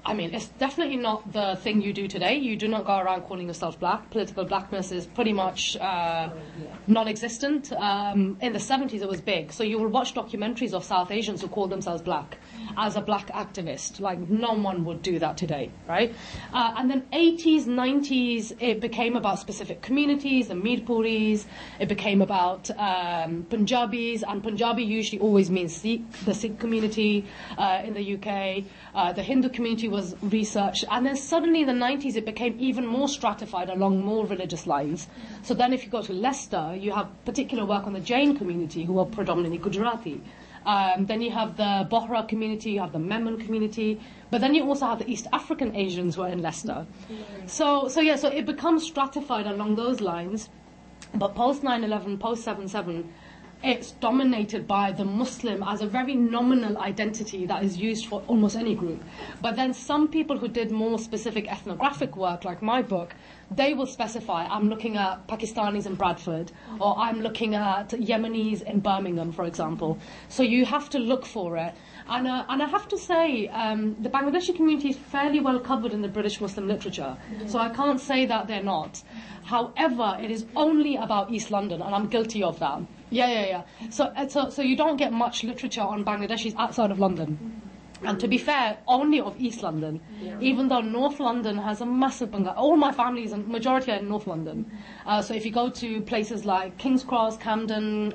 I mean, it's definitely not the thing you do today. You do not go around calling yourself black. Political blackness is pretty much non-existent. In the 70s, it was big. So you will watch documentaries of South Asians who call themselves black as a black activist. Like, no one would do that today, right? And then 80s, 90s, it became about specific communities, the Mirpuris. It became about Punjabis, and Punjabi usually always means Sikh, the Sikh community in the UK. The Hindu community was researched, and then suddenly in the 90s it became even more stratified along more religious lines. So then if you go to Leicester, you have particular work on the Jain community, who are predominantly Gujarati. Then you have the Bohra community, you have the Memon community, but then you also have the East African Asians who are in Leicester. So it becomes stratified along those lines. But post 9/11, post 7/7, it's dominated by the Muslim as a very nominal identity that is used for almost any group. But then some people who did more specific ethnographic work, like my book, they will specify, I'm looking at Pakistanis in Bradford, or I'm looking at Yemenis in Birmingham, for example. So you have to look for it. And I have to say, the Bangladeshi community is fairly well covered in the British Muslim literature. So I can't say that they're not. However, it is only about East London, and I'm guilty of that. Yeah. So you don't get much literature on Bangladeshis outside of London. And to be fair, only of East London, even though North London has a massive Bengali. All my families, and majority are in North London. So if you go to places like King's Cross, Camden,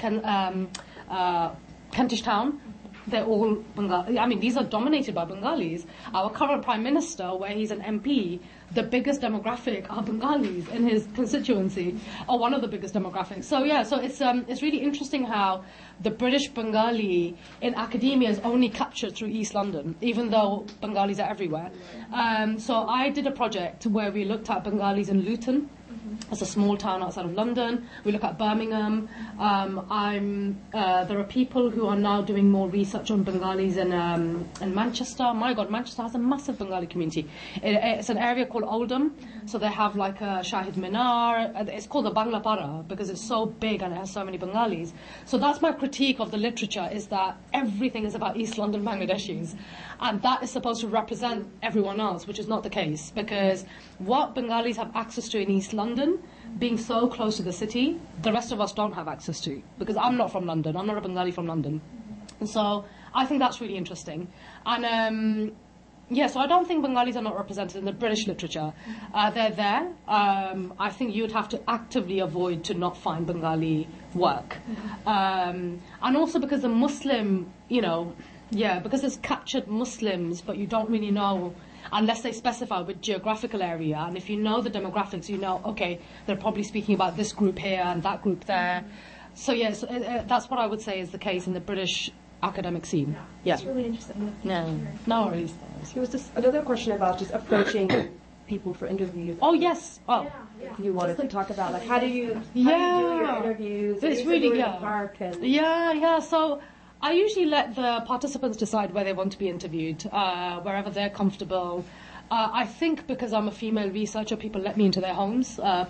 Kentish Town, they're all Bengali. I mean, these are dominated by Bengalis. Our current Prime Minister, where he's an MP, the biggest demographic are Bengalis in his constituency, or one of the biggest demographics. So it's really interesting how the British Bengali in academia is only captured through East London, even though Bengalis are everywhere. So I did a project where we looked at Bengalis in Luton. It's a small town outside of London. We look at Birmingham. There are people who are now doing more research on Bengalis in Manchester. My God, Manchester has a massive Bengali community. It's an area called Oldham. So they have like a Shahid Minar. It's called the Bangla Para because it's so big and it has so many Bengalis. So that's my critique of the literature, is that everything is about East London Bangladeshis. And that is supposed to represent everyone else, which is not the case. Because what Bengalis have access to in East London, being so close to the city, the rest of us don't have access to. Because I'm not from London. I'm not a Bengali from London. And so I think that's really interesting. And so I don't think Bengalis are not represented in the British literature. They're there. I think you'd have to actively avoid to not find Bengali work. And also because the Muslim, because it's captured Muslims, but you don't really know, unless they specify which geographical area. And if you know the demographics, you know, okay, they're probably speaking about this group here and that group there. So yes, that's what I would say is the case in the British academic scene. Yeah. It's really interesting. No worries. There was just another question about just approaching people for interviews. Oh yes. Oh. You wanted to talk about how do you do your interviews? It's really good. Yeah. So I usually let the participants decide where they want to be interviewed, wherever they're comfortable. I think because I'm a female researcher, people let me into their homes. I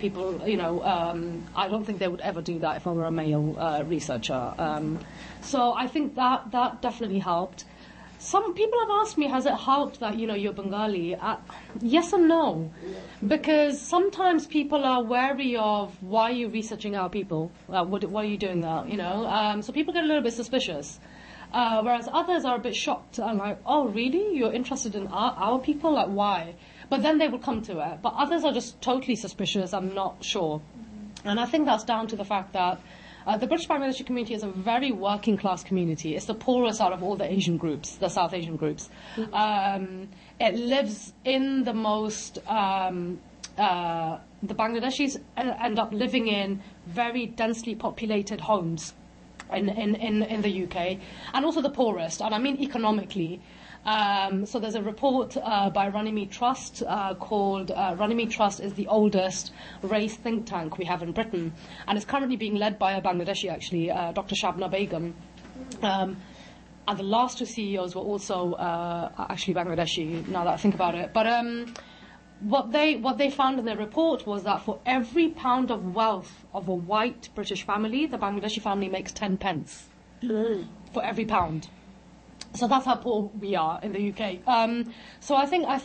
don't think they would ever do that if I were a male researcher. So I think that definitely helped. Some people have asked me, has it helped that, you're Bengali? Yes and no. Because sometimes people are wary of, why are you researching our people? Why are you doing that, So people get a little bit suspicious. Whereas others are a bit shocked and like, oh, really? You're interested in our people? Like, why? But then they will come to it. But others are just totally suspicious. I'm not sure. And I think that's down to the fact that the British Bangladeshi community is a very working class community. It's the poorest out of all the Asian groups, the South Asian groups. It lives in the most... the Bangladeshis end up living in very densely populated homes in the UK, and also the poorest, and I mean economically. So there's a report by Runnymede Trust called Runnymede Trust is the oldest race think tank we have in Britain, and it's currently being led by a Bangladeshi, actually, Dr. Shabna Begum. And the last two CEOs were also actually Bangladeshi, now that I think about it. But what they found in their report was that for every pound of wealth of a white British family, the Bangladeshi family makes 10 pence for every pound. So that's how poor we are in the UK. So I think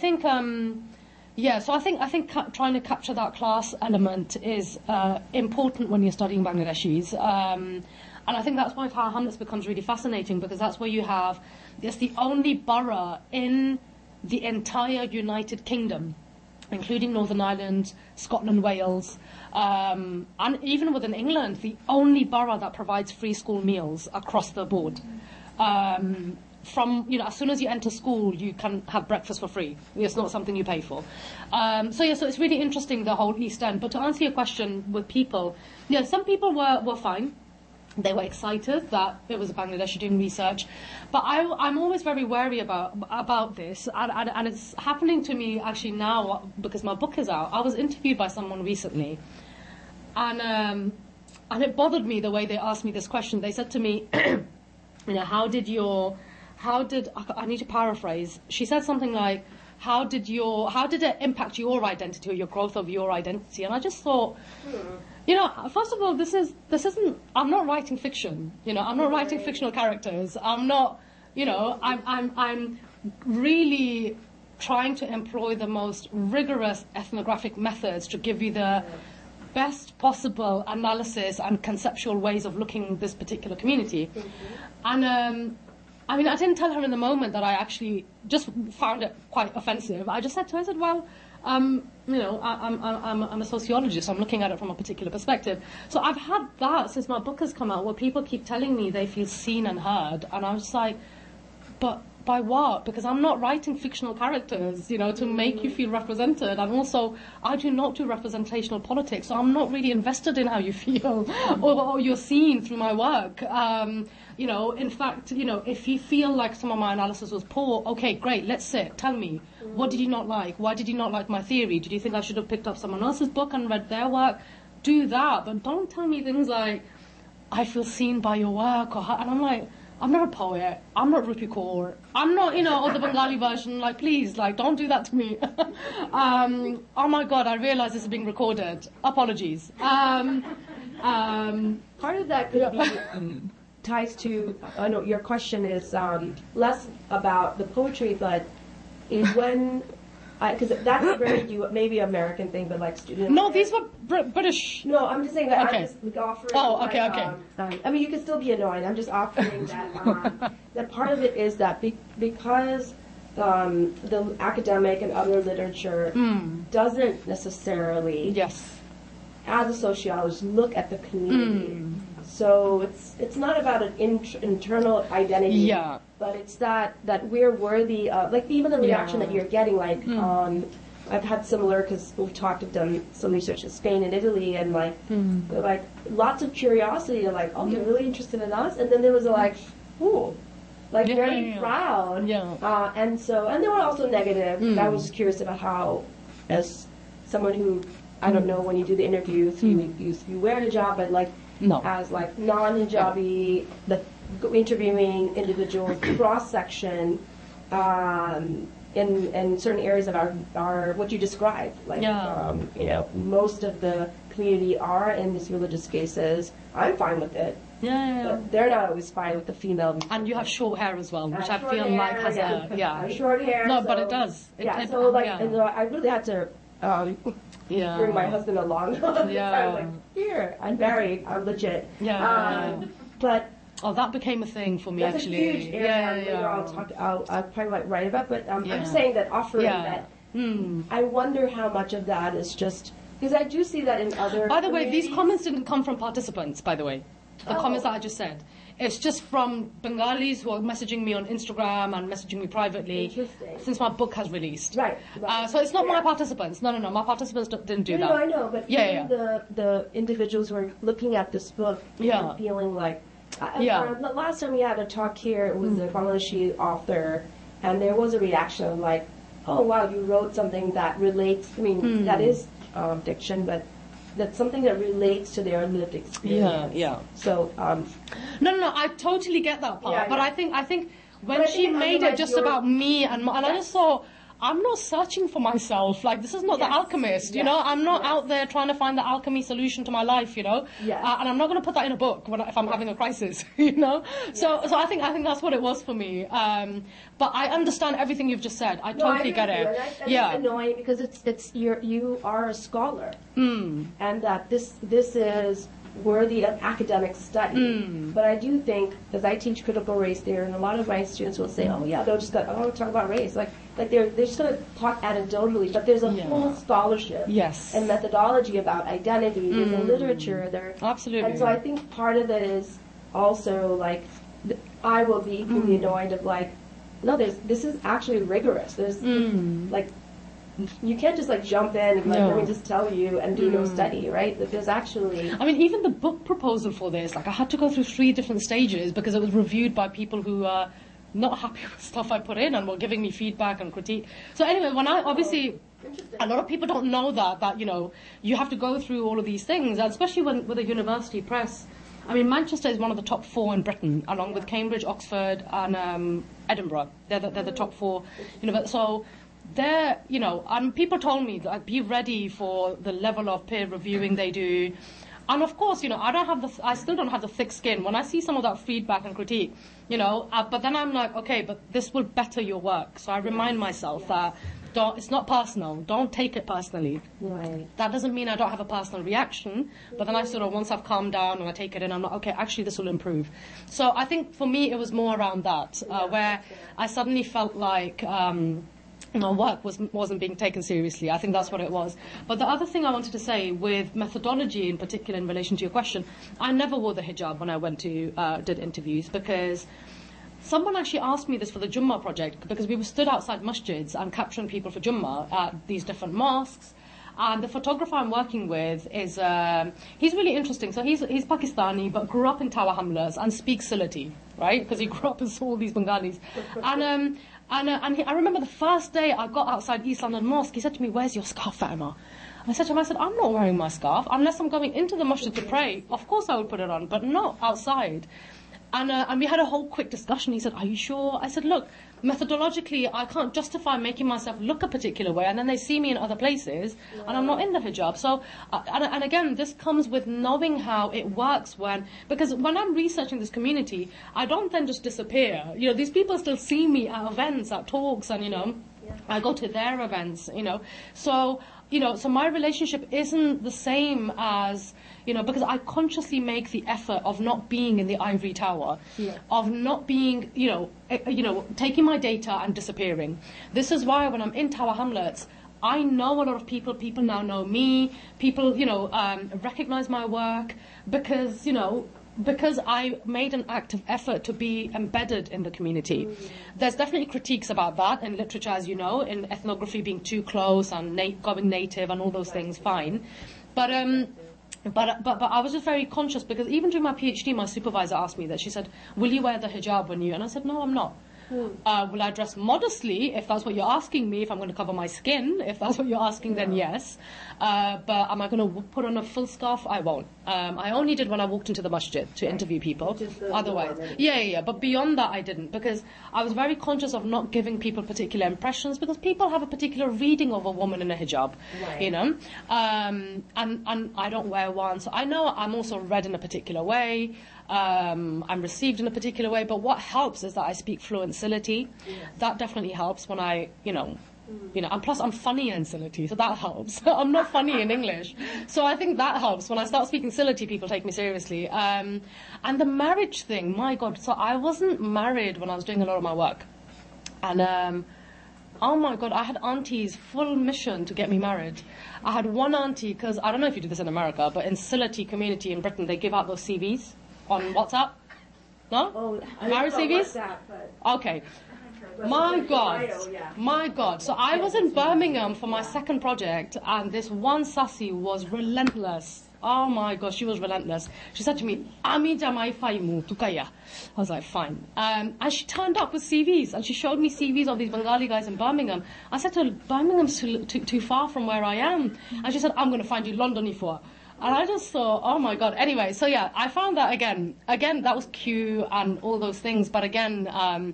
trying to capture that class element is important when you're studying Bangladeshis. And I think that's why Tower Hamlets becomes really fascinating, because that's where it's the only borough in the entire United Kingdom, including Northern Ireland, Scotland, Wales, and even within England, the only borough that provides free school meals across the board. As soon as you enter school, you can have breakfast for free. It's not something you pay for. So it's really interesting, the whole East End. But to answer your question with people, some people were fine. They were excited that it was a Bangladeshi doing research. But I'm always very wary about this. And it's happening to me actually now because my book is out. I was interviewed by someone recently. And it bothered me the way they asked me this question. They said to me, I need to paraphrase. She said something like, how did it impact your identity or your growth of your identity? And I just thought, first of all, this isn't, I'm not writing fiction, I'm not writing fictional characters. I'm not, I'm really trying to employ the most rigorous ethnographic methods to give you the best possible analysis and conceptual ways of looking at this particular community. And I didn't tell her in the moment that I actually just found it quite offensive. I just said to her, I'm a sociologist. I'm looking at it from a particular perspective. So I've had that since my book has come out, where people keep telling me they feel seen and heard, and I was just like, but by what? Because I'm not writing fictional characters, to make you feel represented. And also, I do not do representational politics, so I'm not really invested in how you feel or you're seen through my work. In fact, if you feel like some of my analysis was poor, okay, great, let's sit. Tell me, what did you not like? Why did you not like my theory? Did you think I should have picked up someone else's book and read their work? Do that, but don't tell me things like, I feel seen by your work, and I'm like, I'm not a poet, I'm not Rupi Kaur, I'm not, or the Bengali version, please, don't do that to me. Oh my God, I realize this is being recorded. Apologies. Part of that could be ties to, I know your question is less about the poetry, but is when, because that's a very maybe American thing, but students. No, these were British. No, I'm just saying that okay. I'm just offering. Oh, okay, okay. You can still be annoying. I'm just offering that that part of it is that because the academic and other literature doesn't necessarily, as a sociologist, look at the community. So it's not about an internal identity, but it's that we're worthy of, even the reaction that you're getting, I've had similar, because we've done some research in Spain and Italy, and lots of curiosity, oh, you're really interested in us, and then there was ooh, very proud, and there were also negative. I was just curious about how, as someone who, I don't know when you do the interviews, you wear a hijab, but no. As non-hijabi, interviewing individuals, cross-section, in certain areas of our what you described, most of the community are in these religious spaces. I'm fine with it. But they're not always fine with the female. And you have short hair as well, which I feel has a short hair. No, so, but it does. And so I really had to bring my husband along. I was here, I'm married, I'm legit. But that became a thing for me, that's actually. A huge area. I'll probably write about, but I'm just saying that offering that. I wonder how much of that is just because I do see that in other. By the way, these comments didn't come from participants. By the way, the comments that I just said. It's just from Bengalis who are messaging me on Instagram and messaging me privately since my book has released. Right. So it's not my participants. No. My participants didn't do that. No, I know, but the individuals who are looking at this book feeling like. The last time we had a talk here, it was a Bangladeshi author, and there was a reaction of oh wow, you wrote something that relates. I mean, that is diction, but that's something that relates to their lived experience. So no, I totally get that part. But I think when she made it just about me and I just thought, I'm not searching for myself. Like, this is not The Alchemist, you know? I'm not out there trying to find the alchemy solution to my life, you know? And I'm not going to put that in a book if I'm having a crisis, you know? So I think that's what it was for me. But I understand everything you've just said. I totally get it. It's annoying because you are a scholar, and that this is worthy of academic study. But I do think, as I teach critical race theory, and a lot of my students will say, "Oh yeah, they'll just go, I want to talk about race." Like they're just going to talk anecdotally, but there's a full scholarship and methodology about identity. There's a literature there. Absolutely. And so I think part of it is also like I will be equally annoyed of like, no, this is actually rigorous. There's like. You can't just like jump in and like, let me just tell you and do no study, right? That there's actually... I mean, even the book proposal for this, like I had to go through 3 different stages because it was reviewed by people who are not happy with stuff I put in and were giving me feedback and critique. So anyway, when I obviously... A lot of people don't know that, you know, you have to go through all of these things, and especially with a university press. I mean, Manchester is one of the top 4 in Britain, along with Cambridge, Oxford, and Edinburgh. They're the top 4 universities. So... you know, and people told me, like, be ready for the level of peer reviewing they do. And of course, you know, I still don't have the thick skin. When I see some of that feedback and critique, you know, but then I'm like, okay, but this will better your work. So I remind myself that it's not personal. Don't take it personally. Right. That doesn't mean I don't have a personal reaction, but then I sort of, once I've calmed down and I take it in, I'm like, okay, actually this will improve. So I think for me it was more around that, where I suddenly felt like... my work wasn't being taken seriously. I think that's what it was. But the other thing I wanted to say with methodology in particular in relation to your question, I never wore the hijab when I went to did interviews, because someone actually asked me this for the Jummah project, because we were stood outside masjids and capturing people for Jummah at these different mosques. And the photographer I'm working with is, he's really interesting. So he's Pakistani, but grew up in Tower Hamlets and speaks Sylheti, right? Because he grew up and saw all these Bengalis. I remember the first day I got outside East London Mosque, he said to me, "Where's your scarf, Fatima?" I said to him, I'm not wearing my scarf. Unless I'm going into the masjid to pray, of course I would put it on, but not outside. And we had a whole quick discussion. He said, "Are you sure?" I said, "Look, methodologically, I can't justify making myself look a particular way, and then they see me in other places, and I'm not in the hijab." So, and again, this comes with knowing how it works because when I'm researching this community, I don't then just disappear. You know, these people still see me at events, at talks, and, you know, I go to their events, you know. So, you know, so my relationship isn't the same as... You know, because I consciously make the effort of not being in the ivory tower, of not being, you know, taking my data and disappearing. This is why when I'm in Tower Hamlets, I know a lot of people. People now know me. People, you know, recognize my work because I made an active effort to be embedded in the community. There's definitely critiques about that in literature, as you know, in ethnography being too close and going native and all those things. Fine, but I was just very conscious, because even during my PhD, my supervisor asked me that. She said, "Will you wear the hijab when you..." And I said, "No, I'm not." Will I dress modestly, if that's what you're asking me, if I'm going to cover my skin? If that's what you're asking, then yes. But am I going to put on a full scarf? I won't. I only did when I walked into the masjid to interview people. Otherwise, yeah. But beyond that, I didn't, because I was very conscious of not giving people particular impressions, because people have a particular reading of a woman in a hijab, you know. And I don't wear one, so I know I'm also read in a particular way. I'm received in a particular way, but what helps is that I speak fluent Sylheti. That definitely helps when I, you know, and plus I'm funny in Sylheti, so that helps. I'm not funny in English, so I think that helps. When I start speaking Sylheti, people take me seriously. And the marriage thing, my God, so I wasn't married when I was doing a lot of my work. And oh my God, I had aunties full mission to get me married. I had one auntie, because I don't know if you do this in America, but in Sylheti community in Britain, they give out those CVs on WhatsApp. No? Oh, marriage CVs? WhatsApp, but... Okay. My God. So I was in Birmingham for my second project, and this one sassy was relentless. Oh my gosh, she was relentless. She said to me, "Ami jamai faimu tukaya." I was like, fine. And she turned up with CVs, and she showed me CVs of these Bengali guys in Birmingham. I said to her, "Birmingham's too far from where I am." And she said, "I'm going to find you London for." And I just thought, oh my God. Anyway, so yeah, I found that again, that was Q and all those things. But again,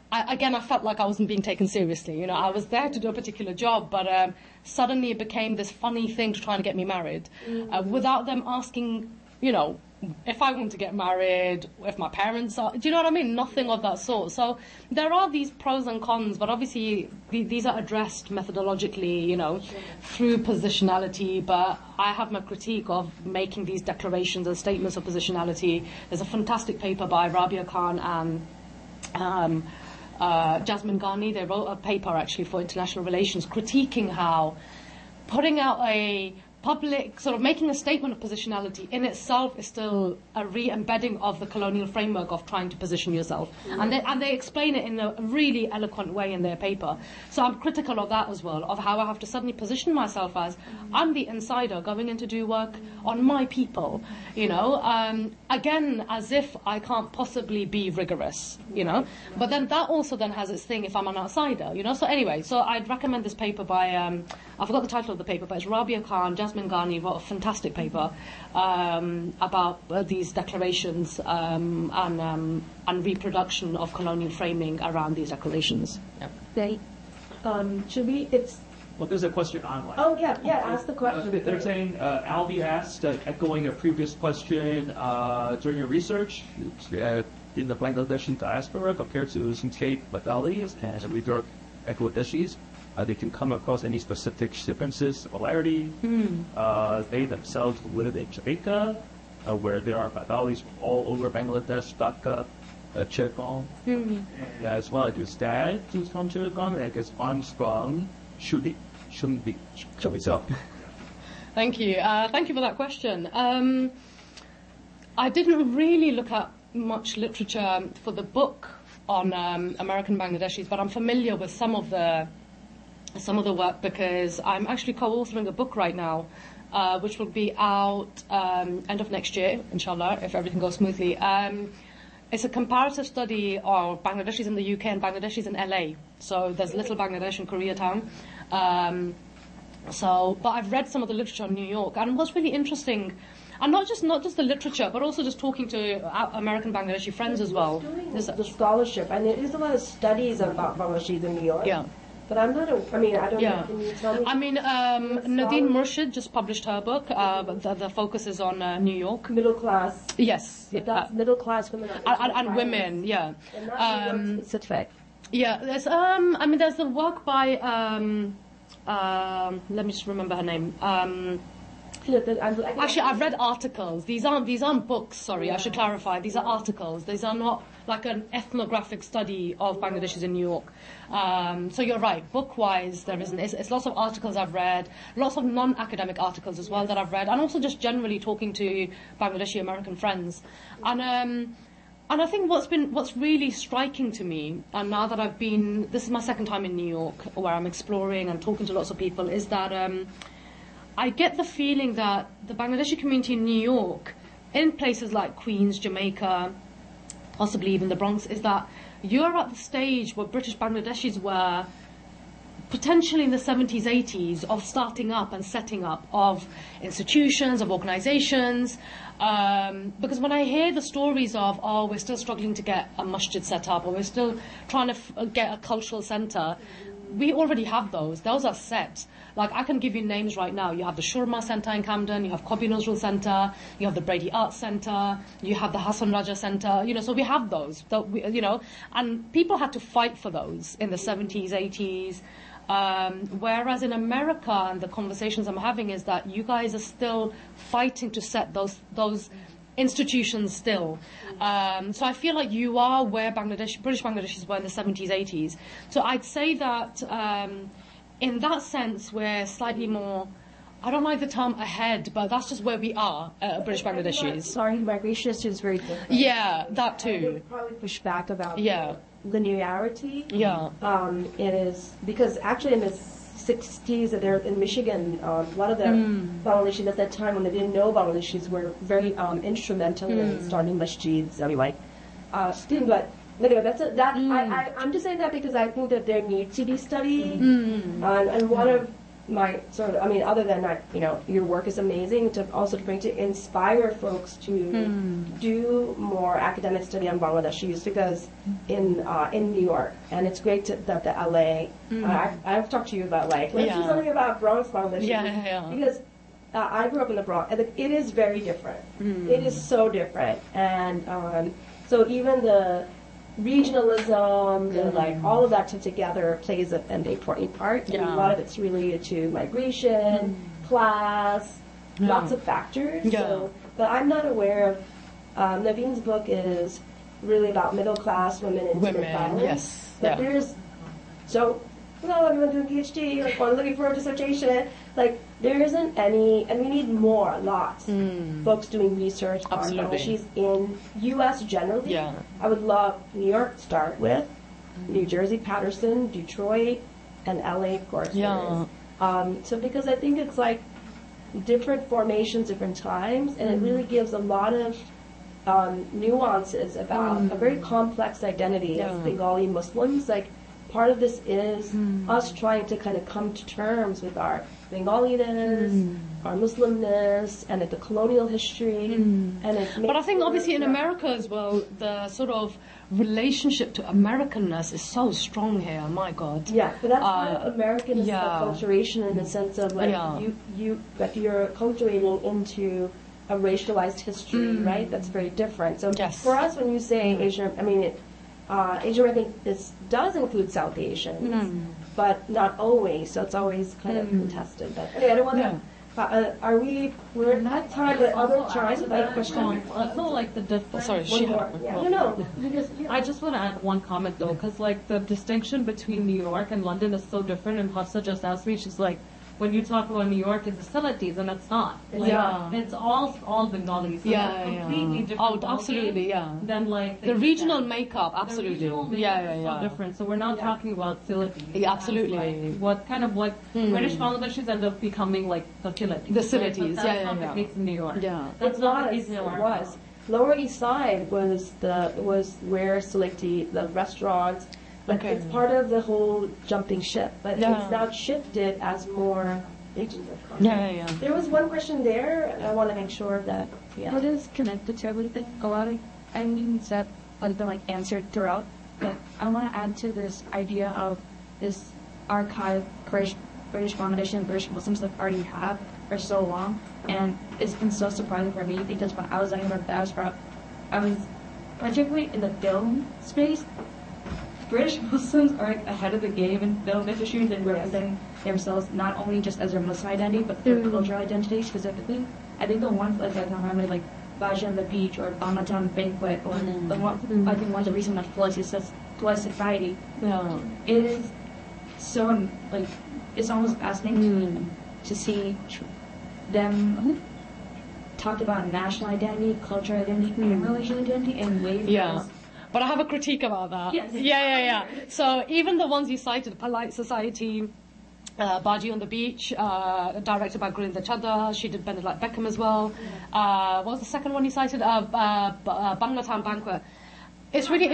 I felt like I wasn't being taken seriously. You know, I was there to do a particular job, but suddenly it became this funny thing to try and get me married, without them asking, you know, if I want to get married, if my parents are, do you know what I mean? Nothing of that sort. So there are these pros and cons, but obviously these are addressed methodologically, you know, through positionality. But I have my critique of making these declarations and statements of positionality. There's a fantastic paper by Rabia Khan and Jasmine Ghani. They wrote a paper actually for international relations critiquing how putting out a public, sort of making a statement of positionality in itself is still a re-embedding of the colonial framework of trying to position yourself. And they explain it in a really eloquent way in their paper. So I'm critical of that as well, of how I have to suddenly position myself as I'm the insider going in to do work on my people, you know, again, as if I can't possibly be rigorous, you know. But then that also then has its thing if I'm an outsider, you know. So anyway, so I'd recommend this paper by, I forgot the title of the paper, but it's Rabia Khan, Jasmine Ghani wrote a fantastic paper about these declarations and reproduction of colonial framing around these declarations. Yep. Should we? Well, there's a question online. Oh yeah, ask the question. They're saying, Albi asked, echoing a previous question, during your research in the Bangladeshi diaspora compared to Sungei Madalis and Uyghur Bangladeshis, they can come across any specific differences, similarities. They themselves live in Jamaica, where there are Madalis from all over Bangladesh, Dhaka, Chittagong, and as well as his dad, who's from Chittagong, and I guess Armstrong shouldn't be, shall we say. Thank you. Thank you for that question. I didn't really look at much literature for the book on American Bangladeshis, but I'm familiar with some of the work because I'm actually co-authoring a book right now, which will be out end of next year, inshallah, if everything goes smoothly. It's a comparative study of Bangladeshis in the UK and Bangladeshis in LA. So there's Little Bangladesh in Koreatown. But I've read some of the literature in New York, and what's really interesting, and not just the literature, but also just talking to American Bangladeshi friends as well. There's the scholarship, and there is a lot of studies about Bangladeshis in New York. Yeah. But I'm not I don't know. Can you tell me? I mean, Nadine Murshid just published her book. The focus is on New York. Middle class. Yes. That's middle class women. And women, yeah. And not New York specific. Yeah, there's there's the work by let me just remember her name. Actually, I've read articles. These aren't books. Sorry, I should clarify. These are articles. These are not like an ethnographic study of Bangladeshis in New York. So you're right. Book-wise, there isn't. It's lots of articles I've read, lots of non-academic articles as well that I've read, and also just generally talking to Bangladeshi American friends. And I think what's really striking to me, and now that this is my second time in New York, where I'm exploring and talking to lots of people, is that I get the feeling that the Bangladeshi community in New York, in places like Queens, Jamaica, possibly even the Bronx, is that you're at the stage where British Bangladeshis were potentially in the 70s, 80s, of starting up and setting up of institutions, of organizations. Because when I hear the stories of, we're still struggling to get a masjid set up, or we're still trying to get a cultural center, we already have those. Those are set. Like, I can give you names right now. You have the Shurma Center in Camden, you have Kobi Nozrul Center, you have the Brady Arts Center, you have the Hassan Raja Center, so we have those, and people had to fight for those in the 70s, 80s, whereas in America, and the conversations I'm having is that you guys are still fighting to set those institutions still. So I feel like you are where British Bangladeshis were in the 70s, 80s. So I'd say that in that sense, we're slightly more, I don't like the term ahead, but that's just where we are, British Bangladeshis. Sorry, migration is very different. Yeah, that too. I would probably push back about linearity. Yeah. It is, because actually in the 60s, there in Michigan, a lot of the Bangladeshis at that time, when they didn't know Bangladeshis, were very instrumental in starting masjids. But anyway, I'm just saying that because I think that there needs to be study. And one of my sort of, I mean, other than your work is amazing, to bring to inspire folks to do more academic study on Bangladeshis, because in New York, and it's great that the LA. I've talked to you about let's do something about Bronx Bangladesh, because I grew up in the Bronx, and it is very different. It is so different, and so even the regionalism, all of that together plays an important part. And a lot of it's related to migration, class, lots of factors. So, but I'm not aware of, Naveen's book is really about middle class women and violence. Yes. But there's, everyone doing PhD, or looking for a dissertation, there isn't any, and we need more, lots. Folks doing research on Bangladeshis in U.S. generally. Yeah. I would love New York to start with, New Jersey, Patterson, Detroit, and LA, of course. Yeah. So because I think it's different formations, different times, and it really gives a lot of nuances about a very complex identity of Bengali Muslims. Part of this is us trying to kind of come to terms with our Bengaliness, our Muslimness, and the colonial history. But I think obviously in America as well, the sort of relationship to Americanness is so strong here. My God. Yeah, but that's part of American acculturation in the sense of you're acculturating into a racialized history, right? That's very different. So for us, when you say Asian, Asian, I think this does include South Asians, but not always. So it's always kind of contested. But anyway, I don't want to. We're not time, but other times without question. I feel like the difference. Sorry, I just want to add one comment though, because the distinction between New York and London is so different. And Hafsa just asked me, she's like, when you talk about New York, it's facilities, and it's not. It's all Bengali. So completely different. Oh, absolutely, Than the regional makeup, absolutely. So different. So we're not talking about facilities. Yeah, absolutely. What British Bangladeshis end up becoming facilities. The cities, That's not the case in New York. Yeah. That's not the case in New York. It was. Lower East Side was where Selecti, the restaurants. But it's part of the whole jumping ship. But it's now shifted as more Asians have come. There was one question there. I want to make sure that. What is connected to everything? A lot of things that have been answered throughout. But I want to add to this idea of this archive British Bangladeshi and British Muslims that already have for so long. And it's been so surprising for me because when I was in the diaspora, I was particularly in the film space. British Muslims are ahead of the game in film industries and representing themselves not only just as their Muslim identity but their cultural identity specifically. I think the ones like Baja on the Beach or Bangladesh Banquet or the one I think one of the recent ones Twice Society. It is so it's almost fascinating to see them talk about national identity, cultural identity, and religious identity in ways. But I have a critique about that. Yes. So even the ones you cited, Polite Society, Baji on the Beach, directed by Gurinder Chadha, she did Bend It Like Beckham as well. What was the second one you cited? Bangla Banquet. It's really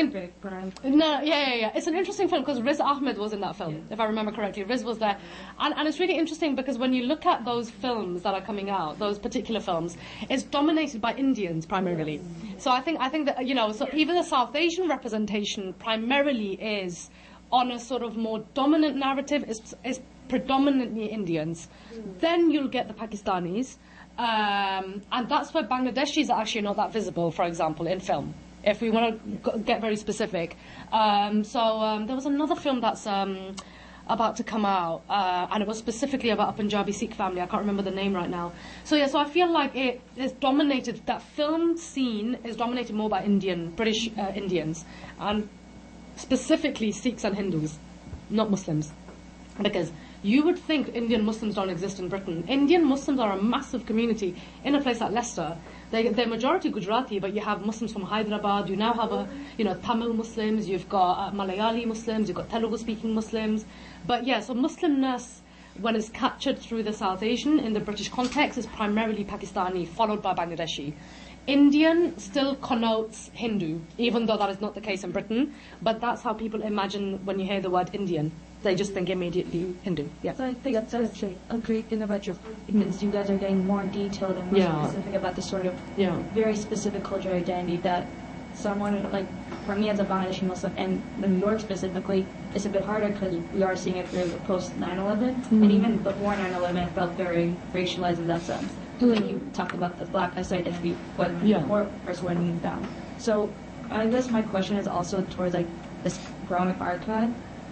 It's an interesting film because Riz Ahmed was in that film, if I remember correctly. Riz was there, and it's really interesting because when you look at those films that are coming out, those particular films, it's dominated by Indians primarily. So I think that so even the South Asian representation primarily is on a sort of more dominant narrative. Is predominantly Indians. Then you'll get the Pakistanis, and that's where Bangladeshis are actually not that visible, for example, in film. If we want to get very specific. There was another film that's about to come out, and it was specifically about a Punjabi Sikh family. I can't remember the name right now. So I feel like it is dominated, that film scene is dominated more by British Indians, and specifically Sikhs and Hindus, not Muslims. Because you would think Indian Muslims don't exist in Britain. Indian Muslims are a massive community in a place like Leicester. They're majority Gujarati, but you have Muslims from Hyderabad. You now have Tamil Muslims. You've got Malayali Muslims. You've got Telugu-speaking Muslims. But so Muslimness, when it's captured through the South Asian in the British context, is primarily Pakistani, followed by Bangladeshi. Indian still connotes Hindu, even though that is not the case in Britain. But that's how people imagine when you hear the word Indian. they just think immediately Hindu. Yeah. So I think that's actually a great thing about your book, because you guys are getting more detailed and more specific about the sort of very specific cultural identity that someone, like, for me as a Bangladeshi Muslim, and New York specifically, it's a bit harder because we are seeing it through post 9/11, and even before 9/11, it felt very racialized in that sense. Like you talked about the black identity before first went down. So I guess my question is also towards like this growing archive.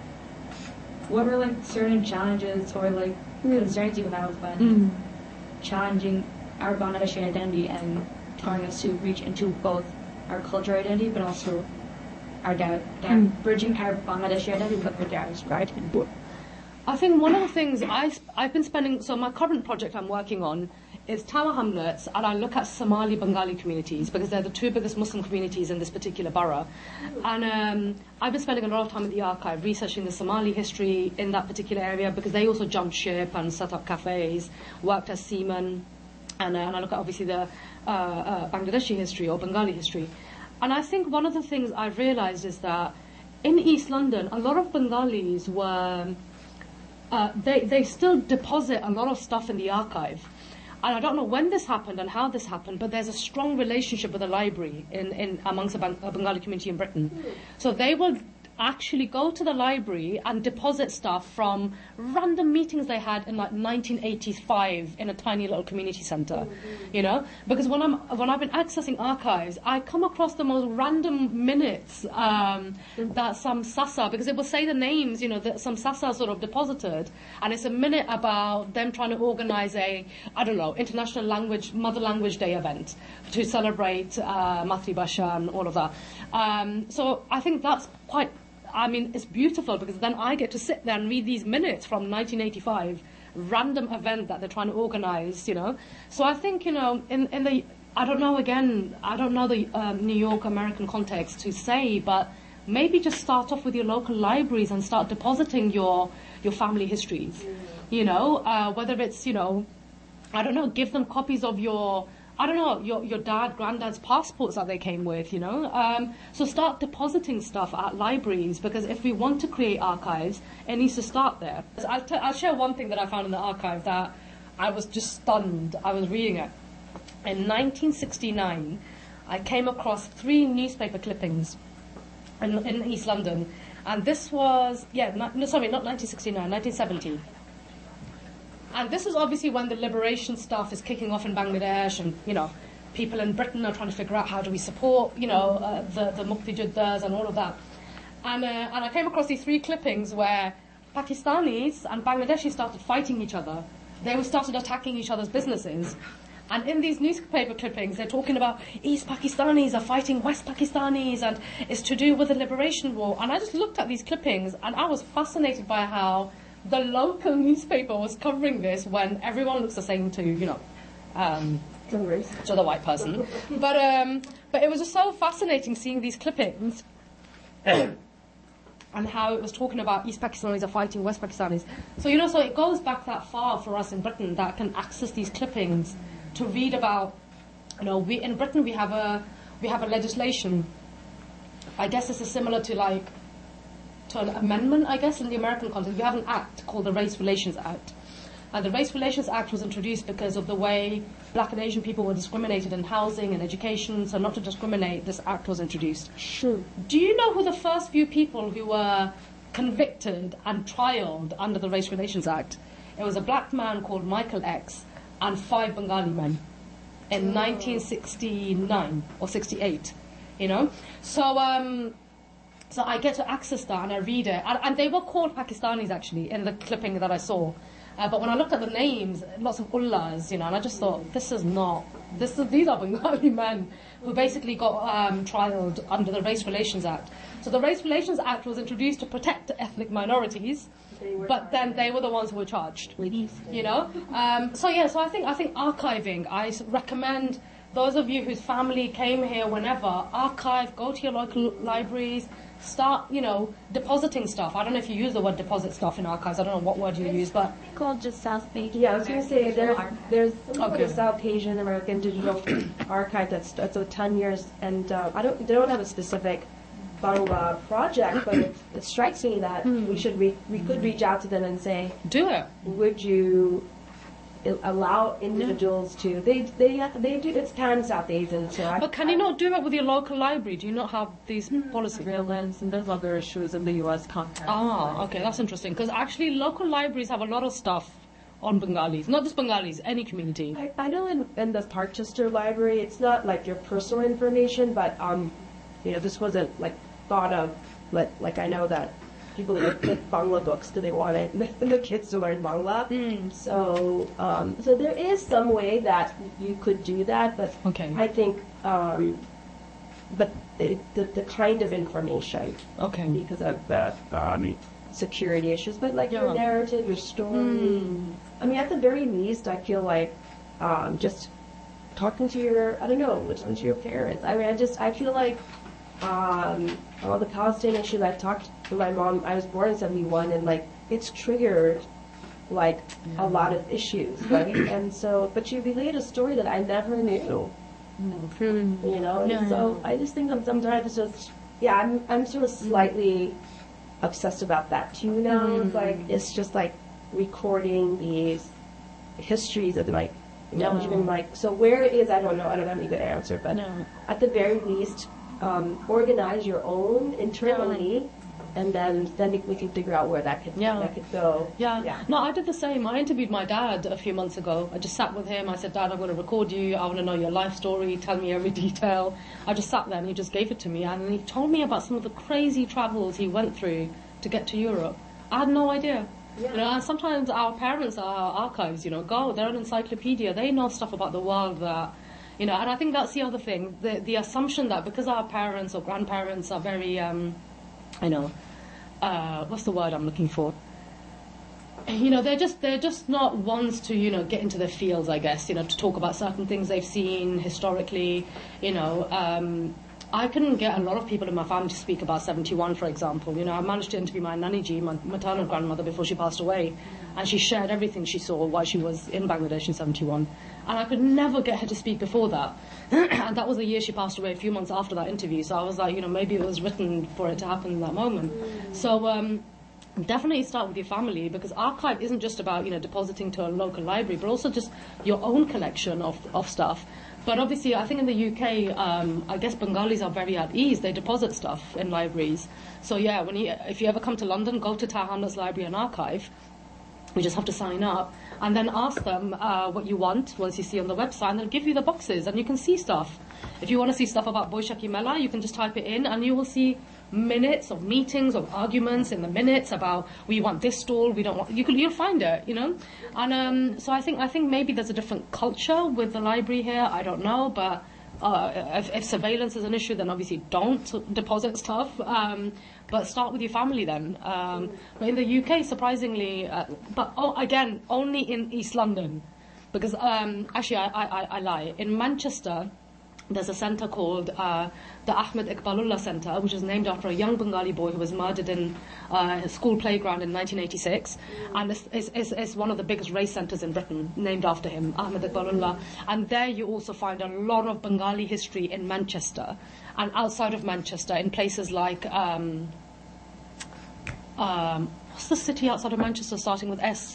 What were like certain challenges or like concerns you have when challenging our Bangladeshi identity and telling us to reach into both our cultural identity but also our bridging our Bangladeshi identity with our dad's right? I think one of the things I've been spending, so my current project I'm working on is Tower Hamlets, and I look at Somali Bengali communities because they're the two biggest Muslim communities in this particular borough. And I've been spending a lot of time at the archive researching the Somali history in that particular area because they also jumped ship and set up cafes, worked as seamen, and I look at obviously the Bangladeshi history or Bengali history. And I think one of the things I've realized is that in East London, a lot of Bengalis were, they still deposit a lot of stuff in the archive. And I don't know when this happened and how this happened, but there's a strong relationship with the library in amongst the Bengali community in Britain. So they will actually go to the library and deposit stuff from random meetings they had in like 1985 in a tiny little community centre, you know? Because when I've been accessing archives, I come across the most random minutes that some Sasa, because it will say the names, you know, that some Sasa sort of deposited, and it's a minute about them trying to organise a, I don't know, International Mother Language Day event to celebrate Mathribhasha and all of that. So I think that's quite, I mean, it's beautiful because then I get to sit there and read these minutes from 1985, random event that they're trying to organise, you know. So I think, you know, in the, I don't know the New York American context to say, but maybe just start off with your local libraries and start depositing your family histories, you know, whether it's, you know, I don't know, give them copies of your granddad's passports that they came with, you know. So start depositing stuff at libraries, because if we want to create archives, it needs to start there. I'll share one thing that I found in the archive that I was just stunned. I was reading it. In 1969, I came across 3 newspaper clippings in East London. And this was, not 1969, 1970. And this is obviously when the liberation stuff is kicking off in Bangladesh, and, you know, people in Britain are trying to figure out how do we support, you know, the Mukti Juddahs and all of that. And I came across these 3 clippings where Pakistanis and Bangladeshis started fighting each other. They started attacking each other's businesses. And in these newspaper clippings, they're talking about East Pakistanis are fighting West Pakistanis, and it's to do with the liberation war. And I just looked at these clippings, and I was fascinated by how the local newspaper was covering this when everyone looks the same to, you know, to the white person. But it was just so fascinating seeing these clippings and how it was talking about East Pakistanis are fighting West Pakistanis. So, you know, so it goes back that far for us in Britain that can access these clippings to read about, you know, in Britain we have a legislation. I guess this is similar to like to an amendment, I guess, in the American context. We have an act called the Race Relations Act. And the Race Relations Act was introduced because of the way black and Asian people were discriminated in housing and education. So not to discriminate, this act was introduced. Sure. Do you know who the first few people who were convicted and trialed under the Race Relations Act? It was a black man called Michael X and 5 Bengali men in 1969 or 68, you know? So I get to access that and I read it. And they were called Pakistanis, actually, in the clipping that I saw. But when I looked at the names, lots of Ullahs, you know, and I just thought, these are Bengali men who basically got trialed under the Race Relations Act. So the Race Relations Act was introduced to protect ethnic minorities, but then they were the ones who were charged, you know. So I think archiving, I recommend those of you whose family came here whenever, archive, go to your local libraries, start, you know, depositing stuff. I don't know if you use the word deposit stuff in archives. I don't know what word you use, but it's called just South Asian. Yeah, I was going to say there's the South Asian American Digital Archive that's 10 years, and they don't have a specific Bangla project, but it strikes me that we could reach out to them and say, Do it. would you allow individuals to they do it's pan South Asian, so But can you not do it with your local library? Do you not have these policies? Surveillance, and there's other issues in the U.S. context. Okay, that's interesting. Because actually, local libraries have a lot of stuff on Bengalis. Not just Bengalis, any community. I know in the Parkchester Library, it's not like your personal information, but this wasn't like thought of. Like I know that people get Bangla books because they want the kids to learn Bangla. So there is some way that you could do that, but Okay. I think, but the kind of information Okay. because of the security issues, but like your narrative, your story. I mean, at the very least, I feel like just talking to listening to your parents. I mean, I feel like all the Palestinian issues, I talked to my mom. I was born in 1971, and like it's triggered like a lot of issues, right? And so, but you relayed a story that I never knew. And so I just think that sometimes it's just, I'm sort of slightly obsessed about that too now. It's like it's just like recording these histories of like even like, so where it is, I don't know, I don't have any good answer, but at the very least, organize your own internally, and then we can figure out where that could go. No, I did the same. I interviewed my dad a few months ago. I just sat with him. I said, Dad, I'm going to record you. I want to know your life story. Tell me every detail. I just sat there and he just gave it to me. And he told me about some of the crazy travels he went through to get to Europe. I had no idea. And sometimes our parents are our archives, they're an encyclopedia. They know stuff about the world that, and I think that's the other thing. The assumption that because our parents or grandparents are very, what's the word I'm looking for? They're just not ones to, get into their fields, I guess, to talk about certain things they've seen historically, I couldn't get a lot of people in my family to speak about 71, for example. I managed to interview my Nani Ji, my maternal grandmother, before she passed away, and she shared everything she saw while she was in Bangladesh in 71. And I could never get her to speak before that. And that was the year she passed away, a few months after that interview. So I was like, maybe it was written for it to happen in that moment. So definitely start with your family, because archive isn't just about, depositing to a local library, but also just your own collection of stuff. But obviously, I think in the UK, I guess Bengalis are very at ease. They deposit stuff in libraries. So yeah, if you ever come to London, go to Tower Hamlets Library and Archive. You just have to sign up and then ask them what you want once you see on the website, and they'll give you the boxes and you can see stuff. If you want to see stuff about Boishaki Mela, you can just type it in and you will see minutes of meetings, of arguments in the minutes about we want this stall, we don't want. You'll find it, And so I think maybe there's a different culture with the library here. I don't know, but if surveillance is an issue, then obviously don't deposit stuff. But start with your family then. But in the UK, surprisingly, again, only in East London, because actually I lie. In Manchester, there's a centre called the Ahmed Iqbalullah Centre, which is named after a young Bengali boy who was murdered in a school playground in 1986. And it's one of the biggest race centres in Britain, named after him, Ahmed Iqbalullah. And there you also find a lot of Bengali history in Manchester. And outside of Manchester, in places like, what's the city outside of Manchester starting with S?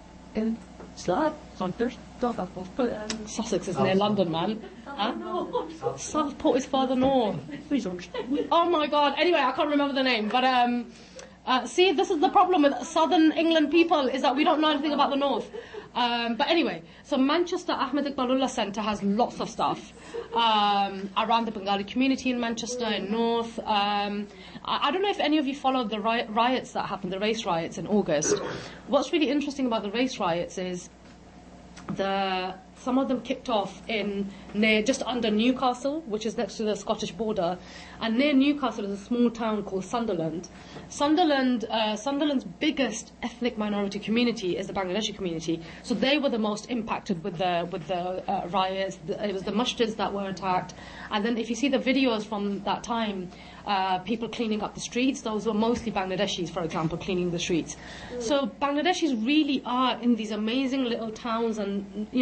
Sussex is near London, man. Southport is further north. Oh my God. Anyway, I can't remember the name. But see, this is the problem with southern England people, is that we don't know anything about the north. But anyway, so Manchester Ahmed Iqbalullah Centre has lots of stuff around the Bengali community in Manchester, in North. I don't know if any of you followed the riots that happened, the race riots in August. What's really interesting about the race riots is some of them kicked off near just under Newcastle, which is next to the Scottish border, and near Newcastle is a small town called Sunderland. Sunderland's biggest ethnic minority community is the Bangladeshi community, so they were the most impacted with the riots. It was the mushtids that were attacked, and then if you see the videos from that time, people cleaning up the streets, those were mostly Bangladeshis, for example, cleaning the streets. So Bangladeshis really are in these amazing little towns and cities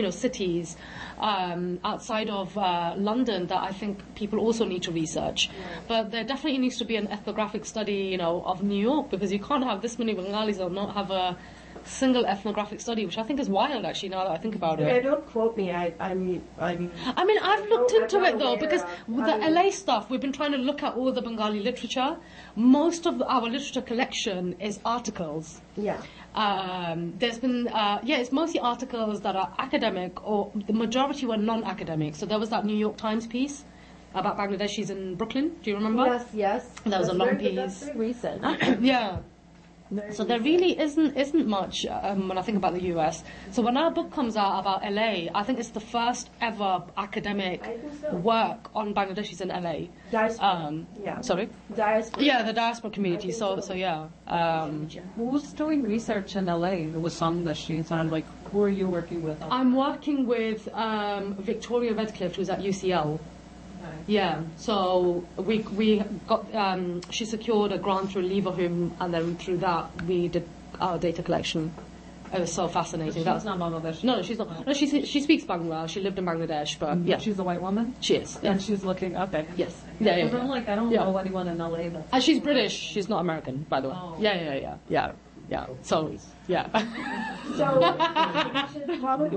cities outside of London that I think people also need to research. But there definitely needs to be an ethnographic study, of New York, because you can't have this many Bengalis and not have a single ethnographic study, which I think is wild, actually, now that I think about it. Yeah, don't quote me. I mean, I've looked into it, though, because with the LA stuff, we've been trying to look at all the Bengali literature. Most of our literature collection is articles. Yeah. There's been, it's mostly articles that are academic, or the majority were non-academic. So there was that New York Times piece about Bangladeshis in Brooklyn. Do you remember? Yes. That was a long piece. That's very recent. Yeah. So there really isn't much when I think about the US. So when our book comes out about LA, I think it's the first ever academic work on Bangladeshis in LA. Diaspora. Sorry? Diaspora. Yeah, the diaspora community. So yeah. Who's doing research in LA with Bangladeshis, and like who are you working with? I'm working with Victoria Redcliffe, who's at UCL. Yeah, so we got she secured a grant through Leverhulme, and then through that we did our data collection. It was so fascinating. She's not Bangladesh. No, she's not. No, she speaks Bangla. She lived in Bangladesh, but yeah, she's a white woman. She is, and she's looking up at. Yes, yeah. I don't know anyone in LA. And she's British. She's not American, by the way. Oh. Yeah. So yeah. So we should probably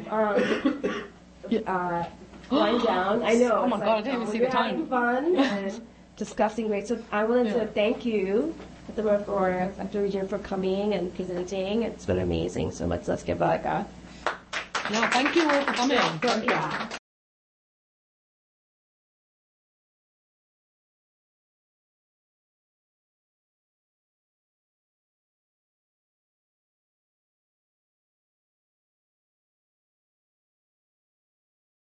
wind down. I know. Oh my God, I didn't even see the time. We're having fun and discussing great. So I wanted to thank you, for Dr. Regina, for coming and presenting. It's been amazing. So let's give like a. No, thank you all for coming. Yeah.